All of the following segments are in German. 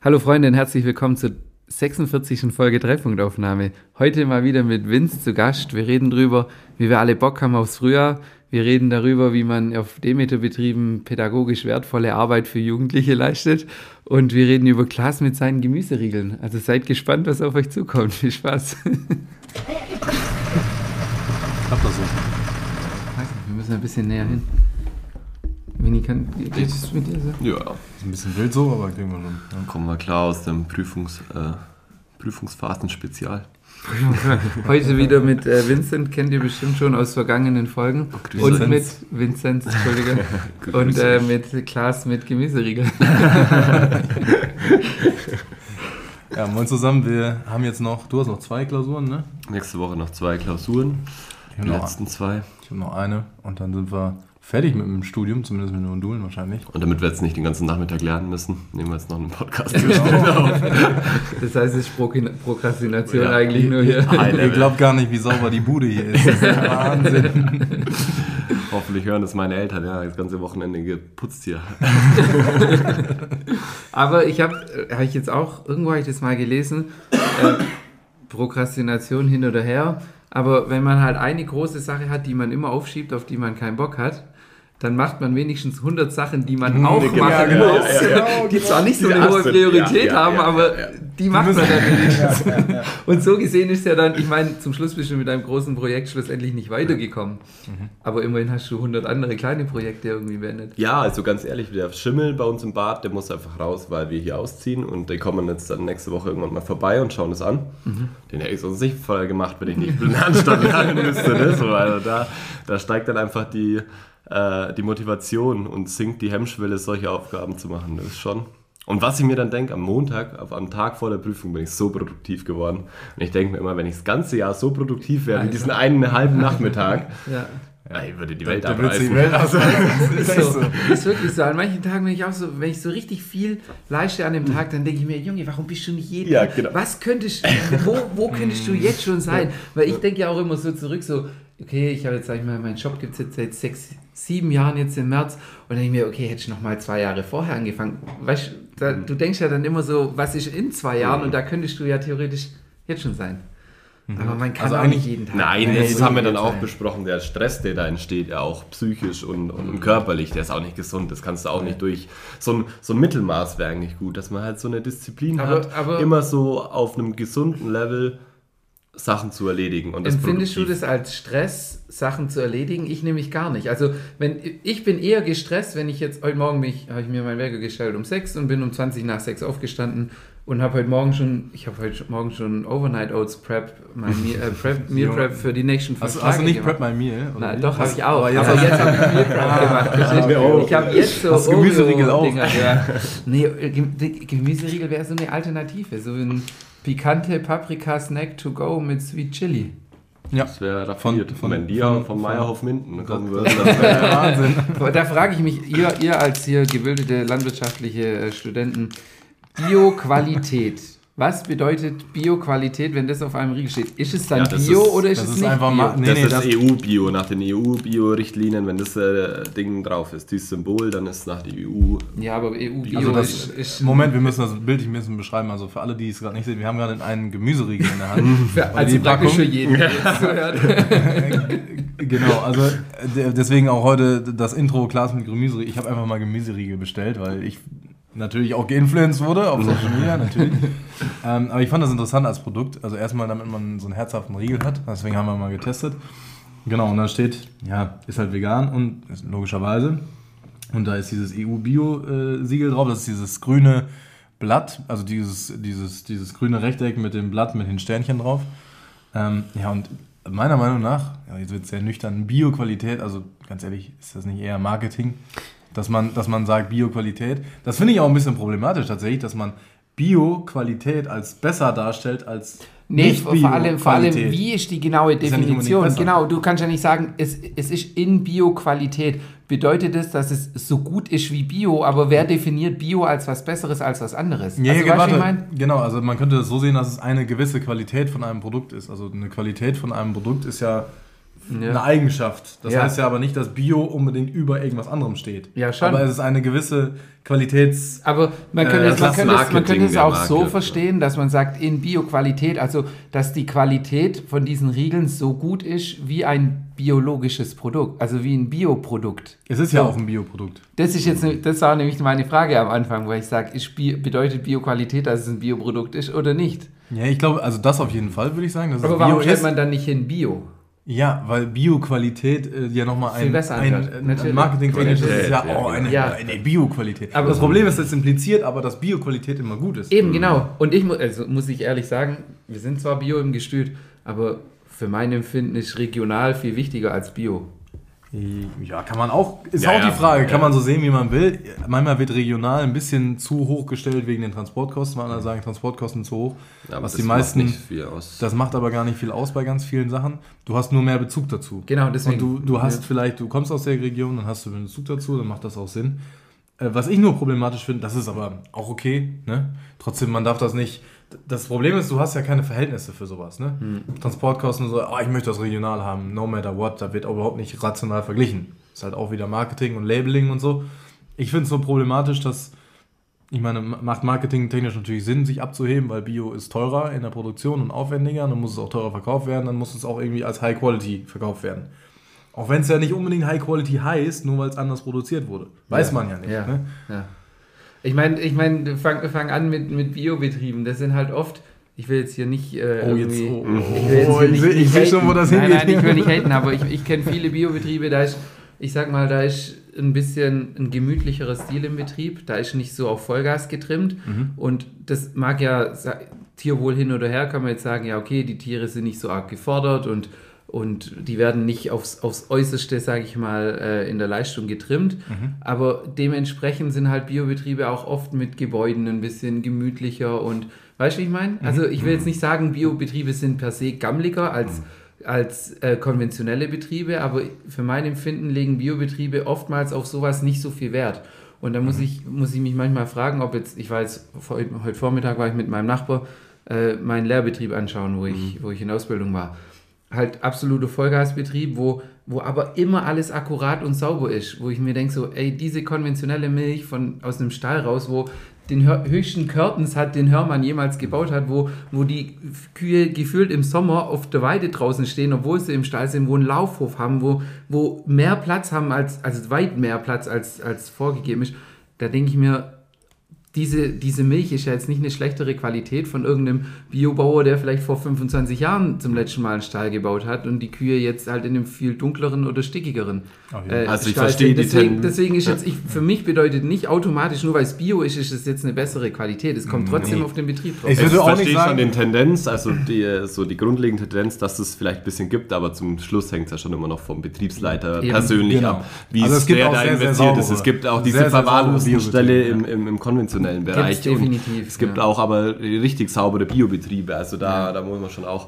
Hallo Freunde und herzlich willkommen zur 46. Folge Treffpunktaufnahme. Heute mal wieder mit Vince zu Gast. Wir reden drüber, wie wir alle Bock haben aufs Frühjahr. Wir reden darüber, wie man auf Demeter-Betrieben pädagogisch wertvolle Arbeit für Jugendliche leistet. Und wir reden über Klaas mit seinen Gemüseriegeln. Also seid gespannt, was auf euch zukommt. Viel Spaß. Klappt das so? Wir müssen ein bisschen näher hin. Geht es mit dir so? Ja, ist ein bisschen wild so, aber kriegen wir schon. Dann kommen wir klar aus dem Prüfungsphasen-Spezial. Heute wieder mit Vincent, kennt ihr bestimmt schon aus vergangenen Folgen. Und mit Vinzenz, Entschuldige. Und mit Klaas mit Gemüseriegel. Ja, moin zusammen, wir haben jetzt noch, du hast noch 2 Klausuren, ne? Nächste Woche noch 2 Klausuren, die letzten 2. Ich habe noch eine und dann sind wir fertig mit dem Studium, zumindest mit den Modulen wahrscheinlich. Und damit wir jetzt nicht den ganzen Nachmittag lernen müssen, nehmen wir jetzt noch einen Podcast auf. Das heißt, es ist Prokrastination eigentlich nur hier. Ihr glaubt gar nicht, wie sauber die Bude hier ist. Das ist der Wahnsinn. Hoffentlich hören das meine Eltern, ja, das ganze Wochenende geputzt hier. Aber habe ich jetzt auch, irgendwo habe ich das mal gelesen, Prokrastination hin oder her, aber wenn man halt eine große Sache hat, die man immer aufschiebt, auf die man keinen Bock hat, dann macht man wenigstens 100 Sachen, die man auch machen muss, die zwar nicht so eine hohe Priorität haben, aber die macht man dann wenigstens. Und so gesehen ist ja dann, ich meine, zum Schluss bist du mit deinem großen Projekt schlussendlich nicht weitergekommen. Aber immerhin hast du 100 andere kleine Projekte irgendwie beendet. Ja, also ganz ehrlich, der Schimmel bei uns im Bad, der muss einfach raus, weil wir hier ausziehen und die kommen jetzt dann nächste Woche irgendwann mal vorbei und schauen das an. Den hätte ich sonst nicht voll gemacht, wenn ich nicht in der Anstand lernen müsste. Ne? So, also da steigt dann einfach die Motivation und sinkt die Hemmschwelle, solche Aufgaben zu machen. Das ist schon. Und was ich mir dann denke, am Montag, am Tag vor der Prüfung, bin ich so produktiv geworden. Und ich denke mir immer, wenn ich das ganze Jahr so produktiv wäre, wie diesen einen halben Nachmittag, ich würde die Welt abreißen. Ist wirklich so. An manchen Tagen, wenn ich so richtig viel leiste an dem Tag, dann denke ich mir, Junge, warum bist du nicht jeden Tag? Genau. Wo könntest du jetzt schon sein? Weil ich denke ja auch immer so zurück, so, okay, ich habe jetzt, sag ich mal, meinen Job gibt es jetzt seit 6, 7 Jahren jetzt im März und dann denke ich mir, okay, hätte ich noch mal 2 Jahre vorher angefangen. Weißt du, denkst ja dann immer so, was ist in 2 Jahren und da könntest du ja theoretisch jetzt schon sein. Aber man kann auch nicht jeden Tag. Nein, das haben wir dann auch besprochen. Der Stress, der da entsteht, ja auch psychisch und körperlich, der ist auch nicht gesund. Das kannst du auch nicht durch. So ein Mittelmaß wäre eigentlich gut, dass man halt so eine Disziplin hat, immer so auf einem gesunden Level Sachen zu erledigen. Und empfindest du das als Stress, Sachen zu erledigen? Ich nämlich gar nicht. Also ich bin eher gestresst, wenn ich jetzt, heute Morgen habe ich mir mein Wecker gestellt um 6 und bin um 20 nach 6 aufgestanden und habe heute Morgen schon Overnight Oats Prep, mein Meal Prep für die nächsten 5 Tage Hast du nicht gemacht. Prep My Meal? Nein, doch, habe ich auch. Aber jetzt habe ich Meal Prep gemacht. Ich habe jetzt so Gemüseriegel auch. Nee, Gemüseriegel wäre so eine Alternative, so ein pikante Paprika-Snack to go mit Sweet Chili. Ja. Das wäre raffiniert. Von dir, von Meyerhof Minden. Das wäre Wahnsinn. Da frage ich mich, ihr als hier gebildete landwirtschaftliche Studenten, Bio-Qualität. Was bedeutet Bio-Qualität, wenn das auf einem Riegel steht? Ist es dann Bio oder ist es nicht Bio? Das ist EU-Bio, nach den EU-Bio-Richtlinien, wenn das Ding drauf ist, dieses Symbol, dann ist es nach der EU. Ja, aber EU-Bio ist... Moment, wir müssen das bildlich ein bisschen beschreiben, also für alle, die es gerade nicht sehen, wir haben gerade einen Gemüseriegel in der Hand. Also praktisch für jeden, der jetzt zuhört. Genau, also deswegen auch heute das Intro, Klaas mit Gemüseriegel. Ich habe einfach mal Gemüseriegel bestellt, weil ich natürlich auch geinfluenced wurde auf Social Media, natürlich. Aber ich fand das interessant als Produkt. Also erstmal, damit man so einen herzhaften Riegel hat. Deswegen haben wir mal getestet. Genau, und da steht, ist halt vegan und ist logischerweise. Und da ist dieses EU-Bio-Siegel drauf. Das ist dieses grüne Blatt, also dieses grüne Rechteck mit dem Blatt mit den Sternchen drauf. Und meiner Meinung nach, jetzt wird es sehr nüchtern, Bio-Qualität, also ganz ehrlich, ist das nicht eher Marketing? Dass man sagt Bio-Qualität. Das finde ich auch ein bisschen problematisch tatsächlich, dass man Bio-Qualität als besser darstellt als nicht Bio-Qualität. Vor allem, wie ist die genaue Definition? Ja genau, du kannst ja nicht sagen, es ist in Bio-Qualität. Bedeutet das, dass es so gut ist wie Bio, aber wer definiert Bio als was Besseres als was anderes? Ja, genau, also man könnte das so sehen, dass es eine gewisse Qualität von einem Produkt ist. Also eine Qualität von einem Produkt ist ja eine Eigenschaft. Das heißt ja aber nicht, dass Bio unbedingt über irgendwas anderem steht. Ja, schon. Aber es ist eine gewisse Qualitäts... Aber man könnte es auch so verstehen, dass man sagt, in Bio-Qualität, also dass die Qualität von diesen Riegeln so gut ist wie ein biologisches Produkt, also wie ein Bioprodukt. Es ist ja auch ein Bioprodukt. Das war nämlich meine Frage am Anfang, wo ich sage, bedeutet Bio-Qualität, dass es ein Bioprodukt ist oder nicht? Ja, ich glaube, also das auf jeden Fall würde ich sagen. Dass aber warum stellt man dann nicht hin Bio? Ja, weil Bio-Qualität ja nochmal ein Marketing-technisch ist ja eine Bio-Qualität. Aber das Problem ist, es impliziert aber, dass Bio-Qualität immer gut ist. Eben, genau. Und muss ich ehrlich sagen, wir sind zwar Bio im Gestüt, aber für mein Empfinden ist regional viel wichtiger als Bio. Ja, kann man auch, ist auch die Frage, kann man so sehen, wie man will. Manchmal wird regional ein bisschen zu hoch gestellt wegen den Transportkosten, weil andere sagen, Transportkosten zu hoch. Ja, aber was das die meisten, macht nicht viel aus. Das macht aber gar nicht viel aus bei ganz vielen Sachen. Du hast nur mehr Bezug dazu. Genau, deswegen. Und du hast vielleicht, du kommst aus der Region, dann hast du einen Bezug dazu, dann macht das auch Sinn. Was ich nur problematisch finde, das ist aber auch okay, ne? Trotzdem, man darf das nicht. Das Problem ist, du hast ja keine Verhältnisse für sowas, ne? Transportkosten und so, ich möchte das regional haben, no matter what, da wird auch überhaupt nicht rational verglichen. Ist halt auch wieder Marketing und Labeling und so. Ich finde es so problematisch, dass, ich meine, macht Marketing technisch natürlich Sinn, sich abzuheben, weil Bio ist teurer in der Produktion und aufwendiger, dann muss es auch teurer verkauft werden, dann muss es auch irgendwie als High Quality verkauft werden. Auch wenn es ja nicht unbedingt High Quality heißt, nur weil es anders produziert wurde. Weiß man ja nicht. Ja. Ne? Ja. Ich meine, fang an mit Biobetrieben. Das sind halt oft, ich will jetzt hier nicht ich sehe schon, wo das hingeht. Nein, ich will nicht haten, aber ich kenne viele Biobetriebe, da ist ein bisschen ein gemütlicherer Stil im Betrieb, da ist nicht so auf Vollgas getrimmt und das mag ja Tierwohl hin oder her, kann man jetzt sagen, ja okay, die Tiere sind nicht so arg gefordert und die werden nicht aufs Äußerste, sage ich mal, in der Leistung getrimmt. Aber dementsprechend sind halt Biobetriebe auch oft mit Gebäuden ein bisschen gemütlicher und, weißt du, wie ich meine? Also ich will jetzt nicht sagen, Biobetriebe sind per se gammeliger als konventionelle Betriebe, aber für mein Empfinden legen Biobetriebe oftmals auf sowas nicht so viel Wert. Und da muss ich mich manchmal fragen, ob jetzt, heute Vormittag war ich mit meinem Nachbar meinen Lehrbetrieb anschauen, wo ich in Ausbildung war. Halt absoluter Vollgasbetrieb, wo aber immer alles akkurat und sauber ist, wo ich mir denke so, diese konventionelle Milch aus einem Stall raus, wo den höchsten Curtains hat, den Hörmann jemals gebaut hat, wo die Kühe gefühlt im Sommer auf der Weide draußen stehen, obwohl sie im Stall sind, wo einen Laufhof haben, wo mehr Platz haben, also weit mehr Platz als vorgegeben ist, da denke ich mir, diese Milch ist ja jetzt nicht eine schlechtere Qualität von irgendeinem Biobauer, der vielleicht vor 25 Jahren zum letzten Mal einen Stall gebaut hat und die Kühe jetzt halt in einem viel dunkleren oder stickigeren also ich verstehe deswegen ist jetzt, für mich bedeutet nicht automatisch, nur weil es Bio ist es jetzt eine bessere Qualität. Es kommt trotzdem auf den Betrieb drauf. Ich verstehe schon den Tendenz, also die grundlegende Tendenz, dass es vielleicht ein bisschen gibt, aber zum Schluss hängt es ja schon immer noch vom Betriebsleiter persönlich ab, wie es der da investiert ist. Es gibt auch diese Verwahrlosungsstelle im konventionellen Bereich. Definitiv. Es gibt auch aber richtig saubere Biobetriebe, also da muss man schon auch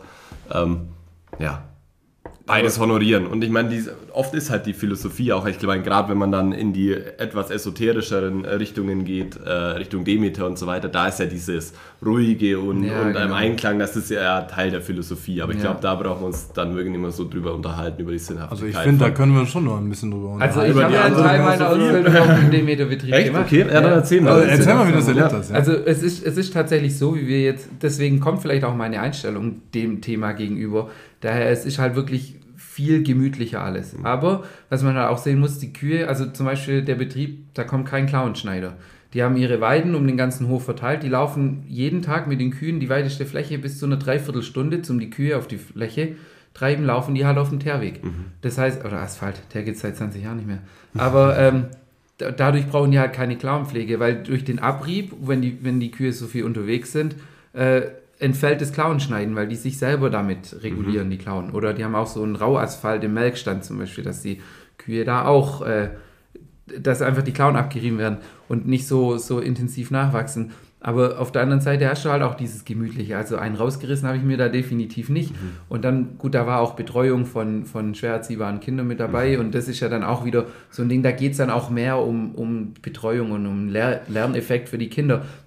beides honorieren. Und ich meine, oft ist halt die Philosophie auch, ich glaube, gerade wenn man dann in die etwas esoterischeren Richtungen geht, Richtung Demeter und so weiter, da ist ja dieses Ruhige und einem Einklang, das ist ja Teil der Philosophie. Aber ich glaube, da brauchen wir uns dann wirklich immer so drüber unterhalten, über die Sinnhaftigkeit. Also ich finde, da können wir schon noch ein bisschen drüber unterhalten. Also ich habe ja einen Teil meiner Ausbildung auf dem Demeter-Betrieb gemacht. Okay, dann erzähl mal. Erzähl mal, wie du das erlebt hast. Ja. Also es ist tatsächlich so, wie wir jetzt, deswegen kommt vielleicht auch meine Einstellung dem Thema gegenüber. Daher, es ist halt wirklich viel gemütlicher alles. Aber, was man halt auch sehen muss, die Kühe, also zum Beispiel der Betrieb, da kommt kein Klauenschneider. Die haben ihre Weiden um den ganzen Hof verteilt, die laufen jeden Tag mit den Kühen die weiteste Fläche bis zu einer Dreiviertelstunde, um die Kühe auf die Fläche treiben, laufen die halt auf dem Teerweg. Das heißt, oder Asphalt, Teer gibt es seit 20 Jahren nicht mehr. Aber dadurch brauchen die halt keine Klauenpflege, weil durch den Abrieb, wenn die Kühe so viel unterwegs sind, entfällt das Klauenschneiden, weil die sich selber damit regulieren, die Klauen. Oder die haben auch so einen Rauasphalt im Melkstand zum Beispiel, dass die Kühe da auch, dass einfach die Klauen abgerieben werden und nicht so intensiv nachwachsen. Aber auf der anderen Seite hast du halt auch dieses Gemütliche. Also einen rausgerissen habe ich mir da definitiv nicht. Und dann, gut, da war auch Betreuung von schwer erziehbaren Kindern mit dabei. Und das ist ja dann auch wieder so ein Ding, da geht es dann auch mehr um Betreuung und um Lerneffekt für die Kinder.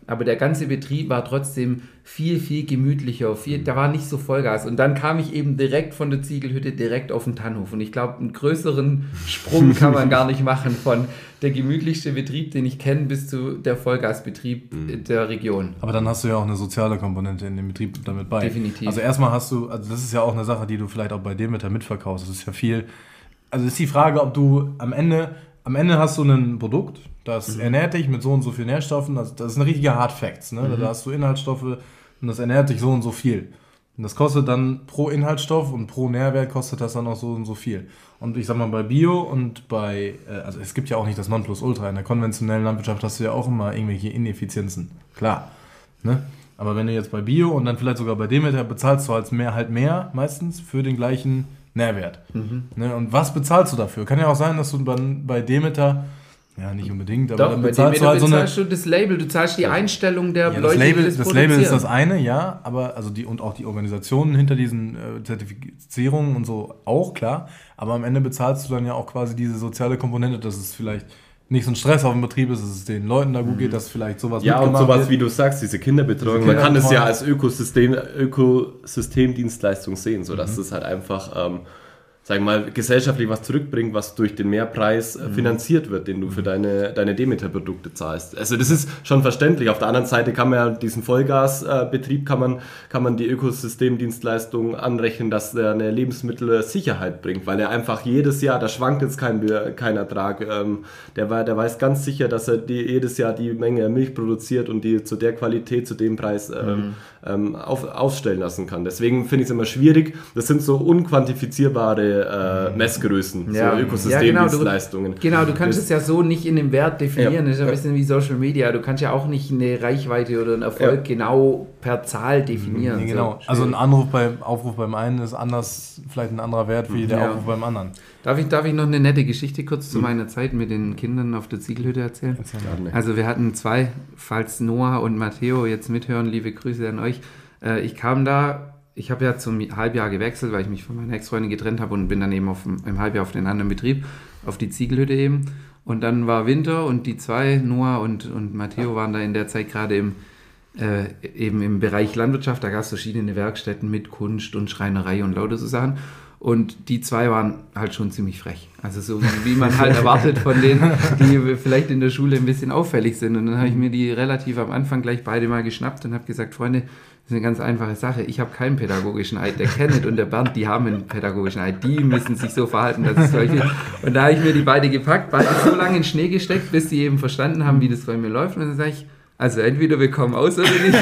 aber der ganze Betrieb war trotzdem viel, viel gemütlicher, da war nicht so Vollgas. Und dann kam ich eben direkt von der Ziegelhütte direkt auf den Tannhof. Und ich glaube, einen größeren Sprung kann man gar nicht machen von der gemütlichste Betrieb, den ich kenne, bis zu der Vollgasbetrieb der Region. Aber dann hast du ja auch eine soziale Komponente in dem Betrieb damit bei. Definitiv. Also erstmal das ist ja auch eine Sache, die du vielleicht auch bei Demeter mitverkaufst. Das ist ja viel, also ist die Frage, ob du am Ende hast du ein Produkt, das ernährt dich mit so und so viel Nährstoffen, das ist eine richtige Hard Facts, ne? Da hast du Inhaltsstoffe und das ernährt dich so und so viel. Und das kostet dann pro Inhaltsstoff und pro Nährwert kostet das dann auch so und so viel. Und ich sag mal, bei Bio und also es gibt ja auch nicht das Nonplusultra. In der konventionellen Landwirtschaft hast du ja auch immer irgendwelche Ineffizienzen. Klar. Ne? Aber wenn du jetzt bei Bio und dann vielleicht sogar bei Demeter bezahlst du halt mehr meistens für den gleichen Nährwert. Ne? Und was bezahlst du dafür? Kann ja auch sein, dass du bei Demeter, ja nicht unbedingt, aber doch, dann bezahlst du halt bezahlst du das Label, du zahlst die Einstellung der Leute, die das Label ist das eine, ja, aber also und auch die Organisationen hinter diesen Zertifizierungen und so auch, klar, aber am Ende bezahlst du dann ja auch quasi diese soziale Komponente, dass es vielleicht nicht so ein Stress auf dem Betrieb ist, dass es den Leuten da gut geht, dass vielleicht sowas mitgemacht wird. Ja, und sowas, wie du sagst, diese Kinderbetreuung, man kann es ja als Ökosystemdienstleistung sehen, sodass es halt einfach, sagen wir mal, gesellschaftlich was zurückbringt, was durch den Mehrpreis finanziert wird, den du für deine Demeter-Produkte zahlst. Also das ist schon verständlich. Auf der anderen Seite kann man ja diesen Vollgasbetrieb, kann man die Ökosystemdienstleistung anrechnen, dass er eine Lebensmittelsicherheit bringt, weil er einfach jedes Jahr, da schwankt jetzt kein Ertrag, der weiß ganz sicher, dass er jedes Jahr die Menge Milch produziert und die zu der Qualität, zu dem Preis ausstellen lassen kann. Deswegen finde ich es immer schwierig. Das sind so unquantifizierbare Messgrößen, so Ökosystemdienstleistungen. Genau, du kannst es ja so nicht in dem Wert definieren. Das ist ein bisschen wie Social Media. Du kannst ja auch nicht eine Reichweite oder einen Erfolg genau per Zahl definieren. Nee, genau. So, also ein Aufruf beim einen ist anders, vielleicht ein anderer Wert wie der Aufruf beim anderen. Darf ich noch eine nette Geschichte kurz zu meiner Zeit mit den Kindern auf der Ziegelhütte erzählen? Also wir hatten 2, falls Noah und Matteo jetzt mithören, liebe Grüße an euch. Ich habe ja zum Halbjahr gewechselt, weil ich mich von meiner Ex-Freundin getrennt habe und bin dann eben im Halbjahr auf den anderen Betrieb, auf die Ziegelhütte eben. Und dann war Winter und die 2, Noah und Matteo, waren da in der Zeit gerade eben im Bereich Landwirtschaft. Da gab es verschiedene Werkstätten mit Kunst und Schreinerei und lauter so Sachen. Und die 2 waren halt schon ziemlich frech. Also so wie man halt erwartet von denen, die vielleicht in der Schule ein bisschen auffällig sind. Und dann habe ich mir die relativ am Anfang gleich beide mal geschnappt und habe gesagt, Freunde, das ist eine ganz einfache Sache. Ich habe keinen pädagogischen Eid. Der Kenneth und der Bernd, die haben einen pädagogischen Eid. Die müssen sich so verhalten, dass es solche... Und da habe ich mir die beide gepackt, beide so lange in den Schnee gesteckt, bis die eben verstanden haben, wie das bei mir läuft. Und dann sage ich, also entweder wir kommen aus oder nicht.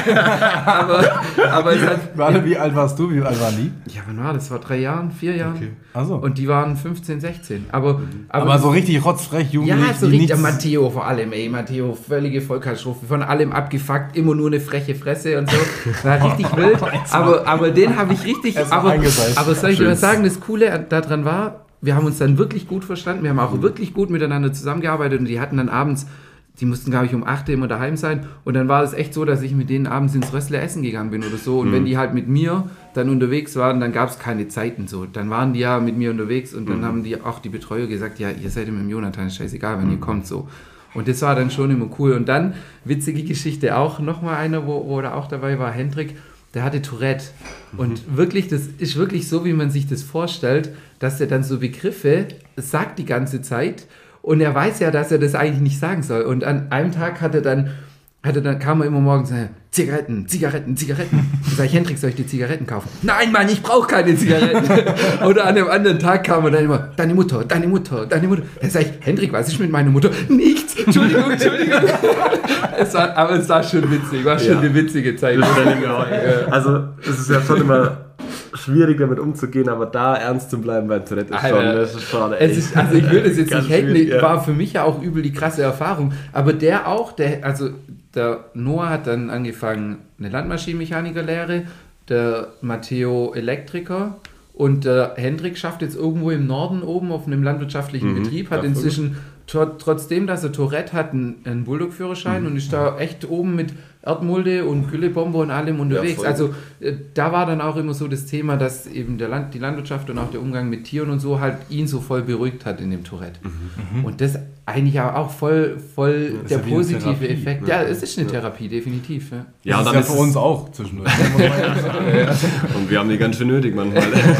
aber es hat... Warte, wie alt warst du? Wie alt waren die? Ja, wann war das? Vor 3 Jahren, 4 Jahren. Okay. Also. Und die waren 15, 16. Aber so richtig rotzfrech, jugendlich. Ja, so richtig. Matteo vor allem, Matteo, völlige Vollkatastrophe. Von allem abgefuckt, immer nur eine freche Fresse und so. War richtig wild. Aber den habe ich richtig... Aber soll ich dir was sagen, das Coole daran war, wir haben uns dann wirklich gut verstanden. Wir haben auch wirklich gut miteinander zusammengearbeitet und die hatten dann abends... Die mussten, glaube ich, um 8 Uhr immer daheim sein. Und dann war es echt so, dass ich mit denen abends ins Rössle essen gegangen bin oder so. Und wenn die halt mit mir dann unterwegs waren, dann gab es keine Zeiten so. Dann waren die ja mit mir unterwegs und dann haben die auch die Betreuer gesagt, ja, ihr seid immer mit dem Jonathan, ist scheißegal, wenn ihr kommt so. Und das war dann schon immer cool. Und dann, witzige Geschichte auch, nochmal einer, wo da auch dabei war, Hendrik, der hatte Tourette. Und wirklich, das ist wirklich so, wie man sich das vorstellt, dass der dann so Begriffe sagt die ganze Zeit. Und er weiß ja, dass er das eigentlich nicht sagen soll. Und an einem Tag kam er immer morgens und sagte, Zigaretten. Dann sag ich, Hendrik, soll ich dir Zigaretten kaufen? Nein, Mann, ich brauche keine Zigaretten. Oder an einem anderen Tag kam er dann immer, deine Mutter. Dann sag ich, Hendrik, was ist mit meiner Mutter? Nichts, Entschuldigung. Es war schon witzig, war schon eine witzige Zeit. Also, es ist ja schon immer schwierig damit umzugehen, aber da ernst zu bleiben beim Tourette ist schon echt. Also ich will das jetzt nicht haten, war für mich ja auch übel die krasse Erfahrung, aber der Noah hat dann angefangen eine Landmaschinenmechanikerlehre, der Matteo Elektriker und der Hendrik schafft jetzt irgendwo im Norden oben auf einem landwirtschaftlichen Betrieb, hat inzwischen trotzdem, dass er Tourette hat, einen Bulldog-Führerschein und ist da echt oben mit Erdmulde und Güllebombe und allem unterwegs. Ja, also da war dann auch immer so das Thema, dass eben die Landwirtschaft und auch der Umgang mit Tieren und so halt ihn so voll beruhigt hat in dem Tourette. Und das eigentlich auch voll der positive Effekt. Ja, es ist eine Therapie, definitiv. Ja, das ist ja für uns auch zwischendurch. Und wir haben die ganz schön nötig manchmal.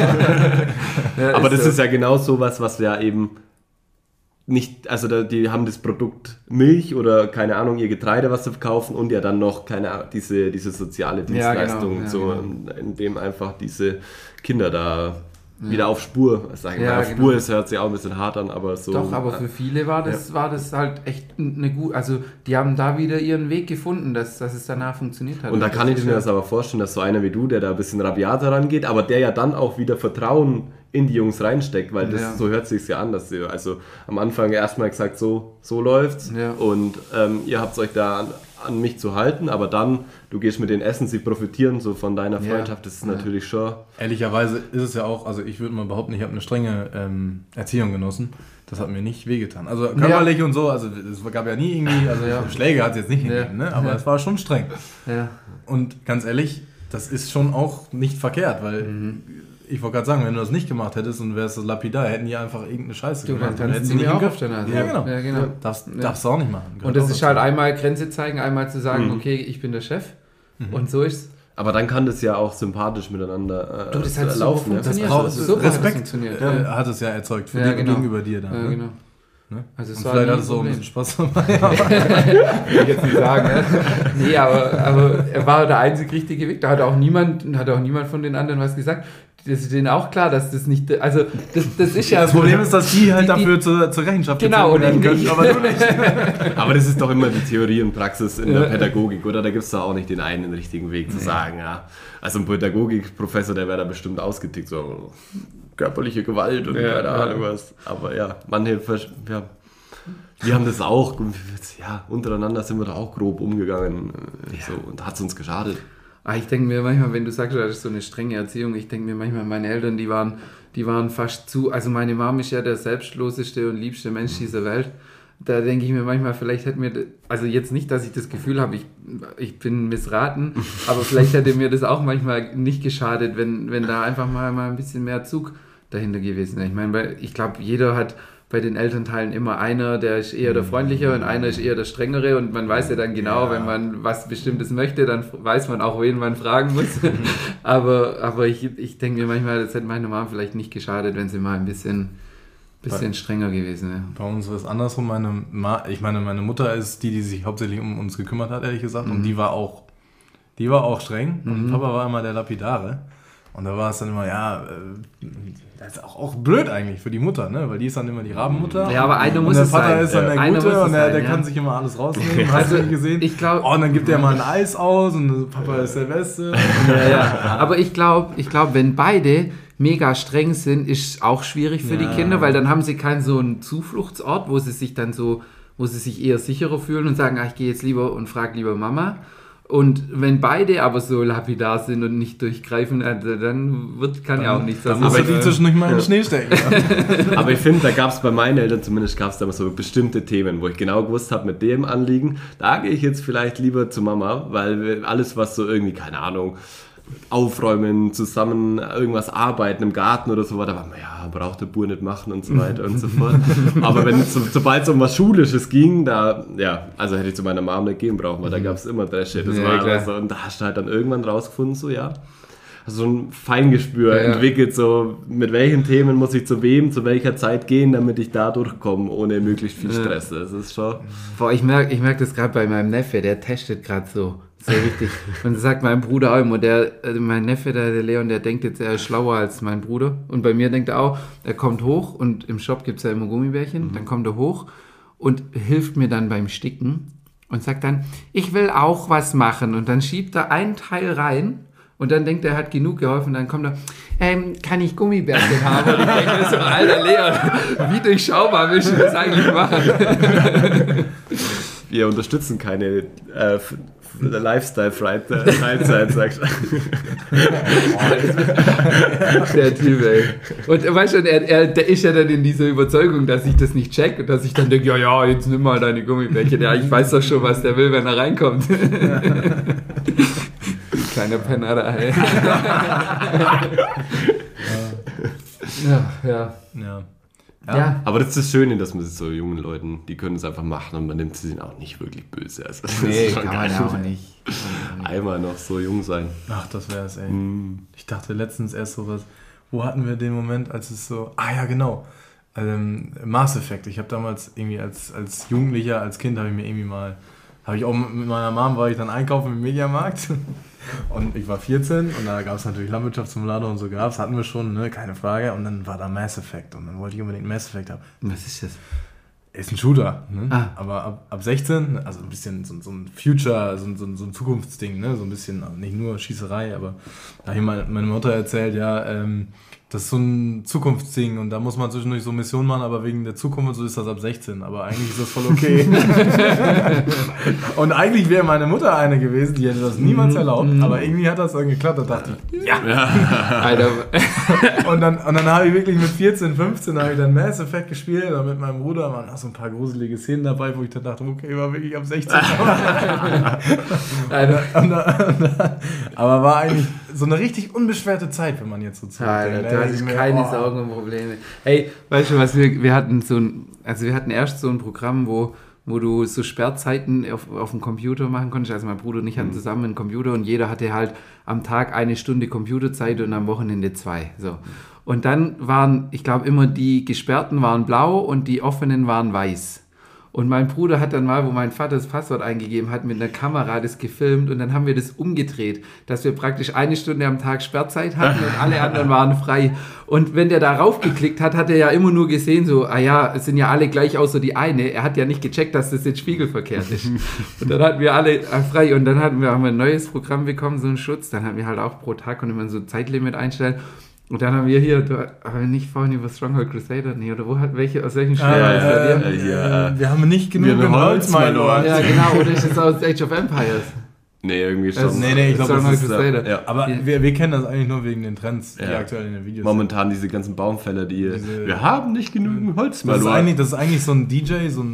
Aber das ist ja genau so was wir ja eben nicht, also die haben das Produkt Milch oder keine Ahnung, ihr Getreide, was sie verkaufen und ja dann noch diese soziale Dienstleistung, in dem einfach diese Kinder da wieder auf Spur, Spur, es hört sich auch ein bisschen hart an, aber so. Doch, aber für viele war das halt echt eine gute, also die haben da wieder ihren Weg gefunden, dass es danach funktioniert hat. Und da kann ich mir das aber vorstellen, dass so einer wie du, der da ein bisschen rabiater rangeht, aber der ja dann auch wieder Vertrauen in die Jungs reinsteckt, weil das so hört sich's ja an, dass ihr also am Anfang erstmal gesagt, so läuft's und ihr habt euch da an mich zu halten, aber dann, du gehst mit denen essen, sie profitieren so von deiner Freundschaft, das ist natürlich schon... Ehrlicherweise ist es ja auch, also ich würde mal behaupten, ich habe eine strenge Erziehung genossen, das hat mir nicht wehgetan. Also körperlich und so, also es gab ja nie irgendwie, also Schläge hat es jetzt nicht gegeben, ne? Aber es war schon streng. Ja. Und ganz ehrlich, das ist schon auch nicht verkehrt, weil... Ich wollte gerade sagen, wenn du das nicht gemacht hättest und wärst das lapidar, hätten die einfach irgendeine Scheiße gemacht. Du kannst sie nicht auch auf der Nase. Ja, genau. Darfst du auch nicht machen. Und das ist halt einmal Grenze zeigen, einmal zu sagen, okay, ich bin der Chef und so ist's. Aber dann kann das ja auch sympathisch miteinander das hat laufen. So Respekt hat es ja erzeugt für die gegenüber dir dann. Ja, genau. Ne? Also und vielleicht hat es auch ein bisschen Spaß dabei. Will ich jetzt nicht sagen. Ne? Nee, aber er war der einzig richtige Weg. Da hat auch niemand von den anderen was gesagt. Das ist denen auch klar, dass das nicht... Also das ist ja... Das Problem ist, dass die halt dafür zur Rechenschaft gezogen werden können, aber du nicht. Aber das ist doch immer die Theorie und Praxis in der Pädagogik, oder? Da gibt es da auch nicht den einen richtigen Weg zu sagen, Also ein Pädagogikprofessor, der wäre da bestimmt ausgetickt, so körperliche Gewalt und keine Ahnung was. Aber manche... wir haben das auch, untereinander sind wir da auch grob umgegangen so, und hat es uns geschadet. Ich denke mir manchmal, wenn du sagst, das ist so eine strenge Erziehung, ich denke mir manchmal, meine Eltern, die waren fast zu, also meine Mom ist ja der selbstloseste und liebste Mensch dieser Welt. Da denke ich mir manchmal, vielleicht hätte mir, also jetzt nicht, dass ich das Gefühl habe, ich bin missraten, aber vielleicht hätte mir das auch manchmal nicht geschadet, wenn da einfach mal ein bisschen mehr Zug dahinter gewesen wäre. Ich meine, weil ich glaube, jeder hat bei den Elternteilen immer einer, der ist eher der Freundliche und einer ist eher der Strengere und man weiß ja dann genau, wenn man was Bestimmtes möchte, dann weiß man auch, wen man fragen muss. aber ich denke mir manchmal, das hätte meine Mama vielleicht nicht geschadet, wenn sie mal ein bisschen strenger gewesen wäre. Bei uns war es andersrum. Meine Mutter ist die sich hauptsächlich um uns gekümmert hat, ehrlich gesagt, und die war auch streng und Papa war immer der Lapidare. Und da war es dann immer, das ist auch blöd eigentlich für die Mutter, ne? Weil die ist dann immer die Rabenmutter. Ja, aber einer muss es sein. Und der Vater ist dann der Gute und der kann sich immer alles rausnehmen. Hast du gesehen? Ich glaub, und dann gibt er mal ein Eis aus und Papa ist der Beste. Aber ich glaube, wenn beide mega streng sind, ist es auch schwierig für die Kinder, weil dann haben sie keinen so einen Zufluchtsort, wo sie sich eher sicherer fühlen und sagen, ich gehe jetzt lieber und frage lieber Mama. Und wenn beide aber so lapidar sind und nicht durchgreifen, dann kann ja auch nichts. Dann muss ich zwischendurch mal in den Schnee stecken. Aber ich finde, da gab es bei meinen Eltern zumindest da immer so bestimmte Themen, wo ich genau gewusst habe, mit dem Anliegen, da gehe ich jetzt vielleicht lieber zu Mama, weil alles, was so irgendwie, keine Ahnung, aufräumen, zusammen irgendwas arbeiten im Garten oder so, da war man, braucht der Bur nicht machen und so weiter und so fort. Aber sobald es um was Schulisches ging, also hätte ich zu meiner Mom nicht gehen brauchen, weil da gab es immer Dresche. Das war klar. So, und da hast du halt dann irgendwann rausgefunden, so ein Feingefühl entwickelt, so mit welchen Themen muss ich zu wem, zu welcher Zeit gehen, damit ich da durchkomme, ohne möglichst viel Stress. Das ist schon... Ich merk das gerade bei meinem Neffe, der testet gerade so richtig. Und das sagt mein Bruder auch immer, mein Neffe, der Leon, der denkt jetzt, er ist schlauer als mein Bruder. Und bei mir denkt er auch, er kommt hoch und im Shop gibt es ja immer Gummibärchen, dann kommt er hoch und hilft mir dann beim Sticken und sagt dann, ich will auch was machen. Und dann schiebt er einen Teil rein und dann denkt er hat genug geholfen. Dann kommt er, kann ich Gummibärchen haben? Und ich denke mir so, Alter Leon, wie durchschaubar willst du das eigentlich machen? wir unterstützen keine Lifestyle-Freizeit, sagst du. Der Typ, ey. Und weißt du, der ist ja dann in dieser Überzeugung, dass ich das nicht check und dass ich dann denke, ja, jetzt nimm mal deine Gummibärchen. Ja, ich weiß doch schon, was der will, wenn er reinkommt. Kleiner Penner, ey. Ja. Aber das ist das Schöne, dass man so jungen Leuten, die können es einfach machen und man nimmt sie auch nicht wirklich böse. Also das ist schon kann man ja auch nicht. Einmal noch so jung sein. Ach, das wäre es, ey. Ich dachte letztens erst sowas, wo hatten wir den Moment, als es so, ja genau, Mass Effect. Ich habe damals irgendwie als Jugendlicher, als Kind habe ich auch mit meiner Mom, war ich dann einkaufen im Mediamarkt und ich war 14 und da gab es natürlich Landwirtschaftssimulator und so hatten wir schon, ne, keine Frage, und dann war da Mass Effect und dann wollte ich unbedingt Mass Effect haben. Was ist das? Ist ein Shooter, ne? Aber ab 16, also ein bisschen so ein Future, so ein Zukunftsding, ne? So ein bisschen, also nicht nur Schießerei, aber da habe ich meine Mutter erzählt, das ist so ein Zukunftsding und da muss man zwischendurch so Missionen machen, aber wegen der Zukunft und so ist das ab 16, aber eigentlich ist das voll okay. Und eigentlich wäre meine Mutter eine gewesen, die hätte das niemals erlaubt, aber irgendwie hat das dann geklappt, da dachte ich, ja. Alter. Und dann habe ich wirklich mit 14, 15 habe ich dann Mass Effect gespielt und mit meinem Bruder waren auch so ein paar gruselige Szenen dabei, wo ich dann dachte, okay, war wirklich ab 16. Aber war eigentlich so eine richtig unbeschwerte Zeit, wenn man jetzt so zurückdenkt. Da hatte ich keine Sorgen und Probleme. Hey, weißt du was, wir hatten erst so ein Programm, wo du so Sperrzeiten auf dem Computer machen konntest. Also mein Bruder und ich hatten zusammen einen Computer und jeder hatte halt am Tag 1 Stunde Computerzeit und am Wochenende 2. So. Und dann waren, ich glaube, immer die Gesperrten waren blau und die offenen waren weiß. Und mein Bruder hat dann mal, wo mein Vater das Passwort eingegeben hat, mit einer Kamera das gefilmt und dann haben wir das umgedreht, dass wir praktisch 1 Stunde am Tag Sperrzeit hatten und alle anderen waren frei. Und wenn der da raufgeklickt hat, hat er ja immer nur gesehen, so, es sind ja alle gleich außer die eine. Er hat ja nicht gecheckt, dass das jetzt spiegelverkehrt ist. Und dann hatten wir alle frei und dann haben wir ein neues Programm bekommen, so einen Schutz. Dann hatten wir halt auch pro Tag, konnte man so ein Zeitlimit einstellen. Und dann haben wir haben wir nicht vorhin über Stronghold Crusader, aus welchen Spiel wir haben nicht genug Holz, mein Lord. Ja, genau, oder ist das aus Age of Empires? Nee, irgendwie schon. Nee, ich glaube, das ist Crusader. Ja. Aber wir kennen das eigentlich nur wegen den Trends, die aktuell in den Videos momentan sind. Diese ganzen Baumfäller, wir haben nicht genügend Holz, das ist eigentlich so ein DJ, so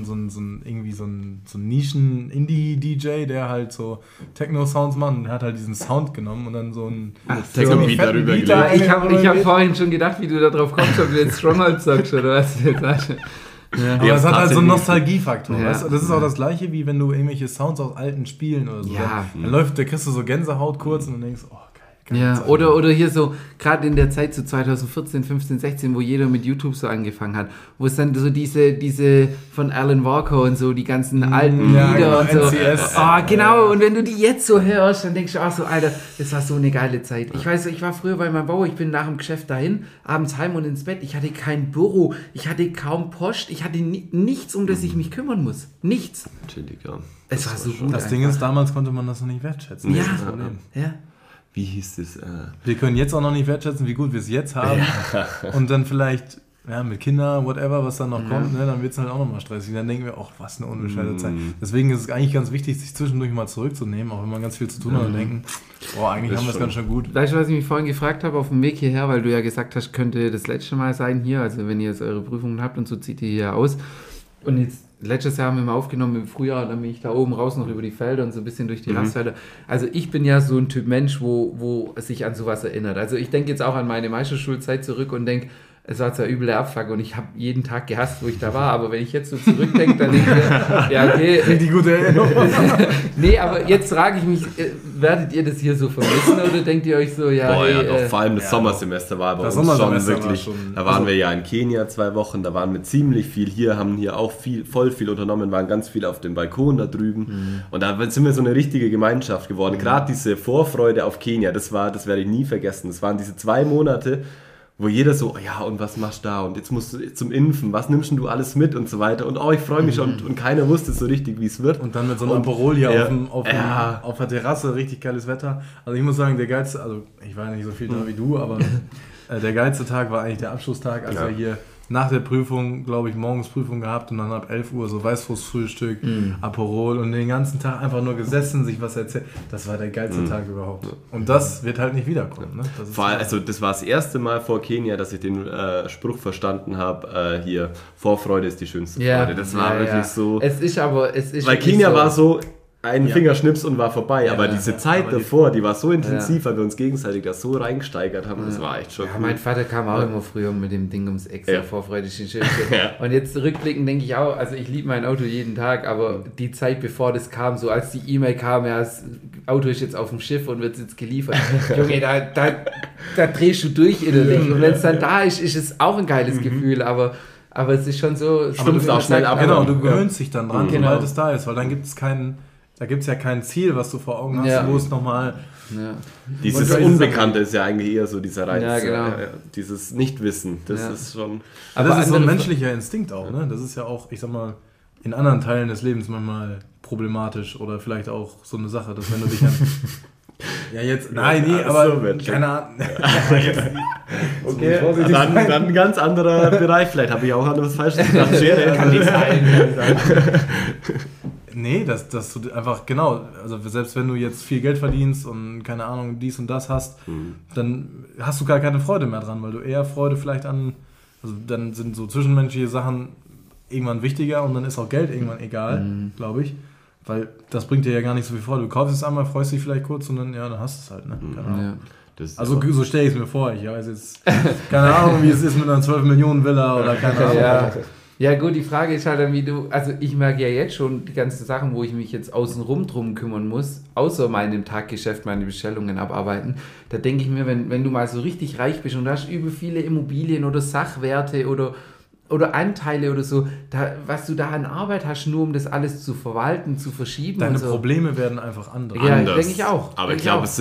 ein Nischen-Indie-DJ, der halt so Techno-Sounds macht und hat halt diesen Sound genommen und dann so ein Techno-Beat darüber gelegt. Ich hab vorhin schon gedacht, wie du da drauf kommst, ob du jetzt Stronghold sagst oder was. Ja. Aber es hat halt so einen Nostalgiefaktor. Ja. Weißt? Das ist auch das gleiche, wie wenn du irgendwelche Sounds aus alten Spielen oder so. Ja. Da kriegst du so Gänsehaut kurz und dann denkst du, geil. Ja, oder hier so, gerade in der Zeit so 2014, 15, 16, wo jeder mit YouTube so angefangen hat, wo es dann so diese von Alan Walker und so, die ganzen alten Lieder und so. NCS. Genau, und wenn du die jetzt so hörst, dann denkst du auch so, Alter, das war so eine geile Zeit. Ich weiß, ich war früher bei meinem Bauer, ich bin nach dem Geschäft dahin, abends heim und ins Bett, ich hatte kein Büro, ich hatte kaum Post, ich hatte nichts, um das ich mich kümmern muss. Nichts. Natürlich, ja. Es war so gut. Das Ding ist, damals konnte man das noch nicht wertschätzen. Ja, das ist das Problem. Ja. Wie hieß das? Wir können jetzt auch noch nicht wertschätzen, wie gut wir es jetzt haben. Ja. Und dann vielleicht, mit Kindern, whatever, was dann noch kommt, ne, dann wird es halt auch nochmal stressig. Dann denken wir, was eine unbeschwerte Zeit. Deswegen ist es eigentlich ganz wichtig, sich zwischendurch mal zurückzunehmen, auch wenn man ganz viel zu tun hat und denken, eigentlich haben wir es ganz schön gut. Weißt du, was ich mich vorhin gefragt habe auf dem Weg hierher, weil du ja gesagt hast, könnte das letzte Mal sein hier, also wenn ihr jetzt eure Prüfungen habt und so zieht ihr hier aus. Und jetzt letztes Jahr haben wir mal aufgenommen im Frühjahr, dann bin ich da oben raus noch über die Felder und so ein bisschen durch die Rastfelder. Also ich bin ja so ein Typ Mensch, wo sich an sowas erinnert. Also ich denke jetzt auch an meine Meisterschulzeit zurück und denke, es war zwar übler Abfuck und ich habe jeden Tag gehasst, wo ich da war, aber wenn ich jetzt so zurückdenke, dann denke ich, ja okay. Die gute Erinnerung. Nee, aber jetzt frage ich mich, werdet ihr das hier so vermissen oder denkt ihr euch so, doch, vor allem das Sommersemester war bei uns schon wirklich, da waren wir ja in Kenia 2 Wochen, da waren wir ziemlich viel hier, haben hier auch voll viel unternommen, waren ganz viel auf dem Balkon da drüben und da sind wir so eine richtige Gemeinschaft geworden. Gerade diese Vorfreude auf Kenia, das werde ich nie vergessen, das waren diese 2 Monate, wo jeder so, und was machst du da und jetzt musst du zum Impfen, was nimmst du alles mit und so weiter und ich freue mich schon und keiner wusste so richtig, wie es wird. Und dann mit so einem Aperol hier auf der Terrasse, richtig geiles Wetter. Also ich muss sagen, der geilste, also ich war ja nicht so viel da wie du, aber der geilste Tag war eigentlich der Abschlusstag, als wir hier nach der Prüfung, glaube ich, morgens Prüfung gehabt und dann ab 11 Uhr so Weißwurstfrühstück, Aperol und den ganzen Tag einfach nur gesessen, sich was erzählt. Das war der geilste Tag überhaupt. Und das wird halt nicht wiederkommen. Ne? Vor allem, also das war das erste Mal vor Kenia, dass ich den Spruch verstanden habe, hier, Vorfreude ist die schönste Freude. Das war wirklich so... Es ist weil Kenia war so... Ein Fingerschnips und war vorbei, aber diese Zeit davor, die war so intensiv, weil wir uns gegenseitig da so reingesteigert haben, das war echt schon cool. Mein Vater kam auch immer früher mit dem Ding ums Eck, Vorfreude ist die schönste. Und jetzt rückblickend denke ich auch, also ich liebe mein Auto jeden Tag, aber die Zeit bevor das kam, so als die E-Mail kam, das Auto ist jetzt auf dem Schiff und wird jetzt geliefert, Junge, da drehst du durch innerlich und wenn es dann da ist, ist es auch ein geiles Gefühl, aber es ist schon so... Stumpft auch schnell ab. Genau, du gewöhnst dich dann dran, sobald es da ist, weil dann gibt es da gibt es ja kein Ziel, was du vor Augen hast, wo es nochmal... Ja. Dieses Unbekannte ist ja eigentlich eher so dieser Reiz, ja, genau. Dieses Nichtwissen, das ist schon... Aber das ist so ein menschlicher Instinkt auch, ne? Das ist ja auch, ich sag mal, in anderen Teilen des Lebens manchmal problematisch oder vielleicht auch so eine Sache, dass wenn du dich an... Ja, jetzt... Nein, nee, aber... So keine Ahnung. Okay, dann ein ganz anderer Bereich. Vielleicht habe ich auch an was Falsches gedacht. Kann nicht sein. Nee, dass du einfach, genau, also selbst wenn du jetzt viel Geld verdienst und keine Ahnung, dies und das hast, dann hast du gar keine Freude mehr dran, weil du eher Freude vielleicht an, also dann sind so zwischenmenschliche Sachen irgendwann wichtiger und dann ist auch Geld irgendwann egal, glaube ich, weil das bringt dir ja gar nicht so viel Freude. Du kaufst es einmal, freust dich vielleicht kurz und dann, dann hast du es halt, ne? Keine Ahnung. Also so stelle ich es mir vor, ich weiß jetzt keine Ahnung, wie es ist mit einer 12 Millionen Villa oder keine Ahnung. Ja gut, die Frage ist halt dann, also ich merke ja jetzt schon die ganzen Sachen, wo ich mich jetzt außenrum drum kümmern muss, außer meinem Taggeschäft, meine Bestellungen abarbeiten, da denke ich mir, wenn du mal so richtig reich bist und du hast über viele Immobilien oder Sachwerte oder Anteile oder so, was du da an Arbeit hast, nur um das alles zu verwalten, zu verschieben. Deine Probleme werden einfach andere. Ja, denke ich auch. Aber ich glaube, es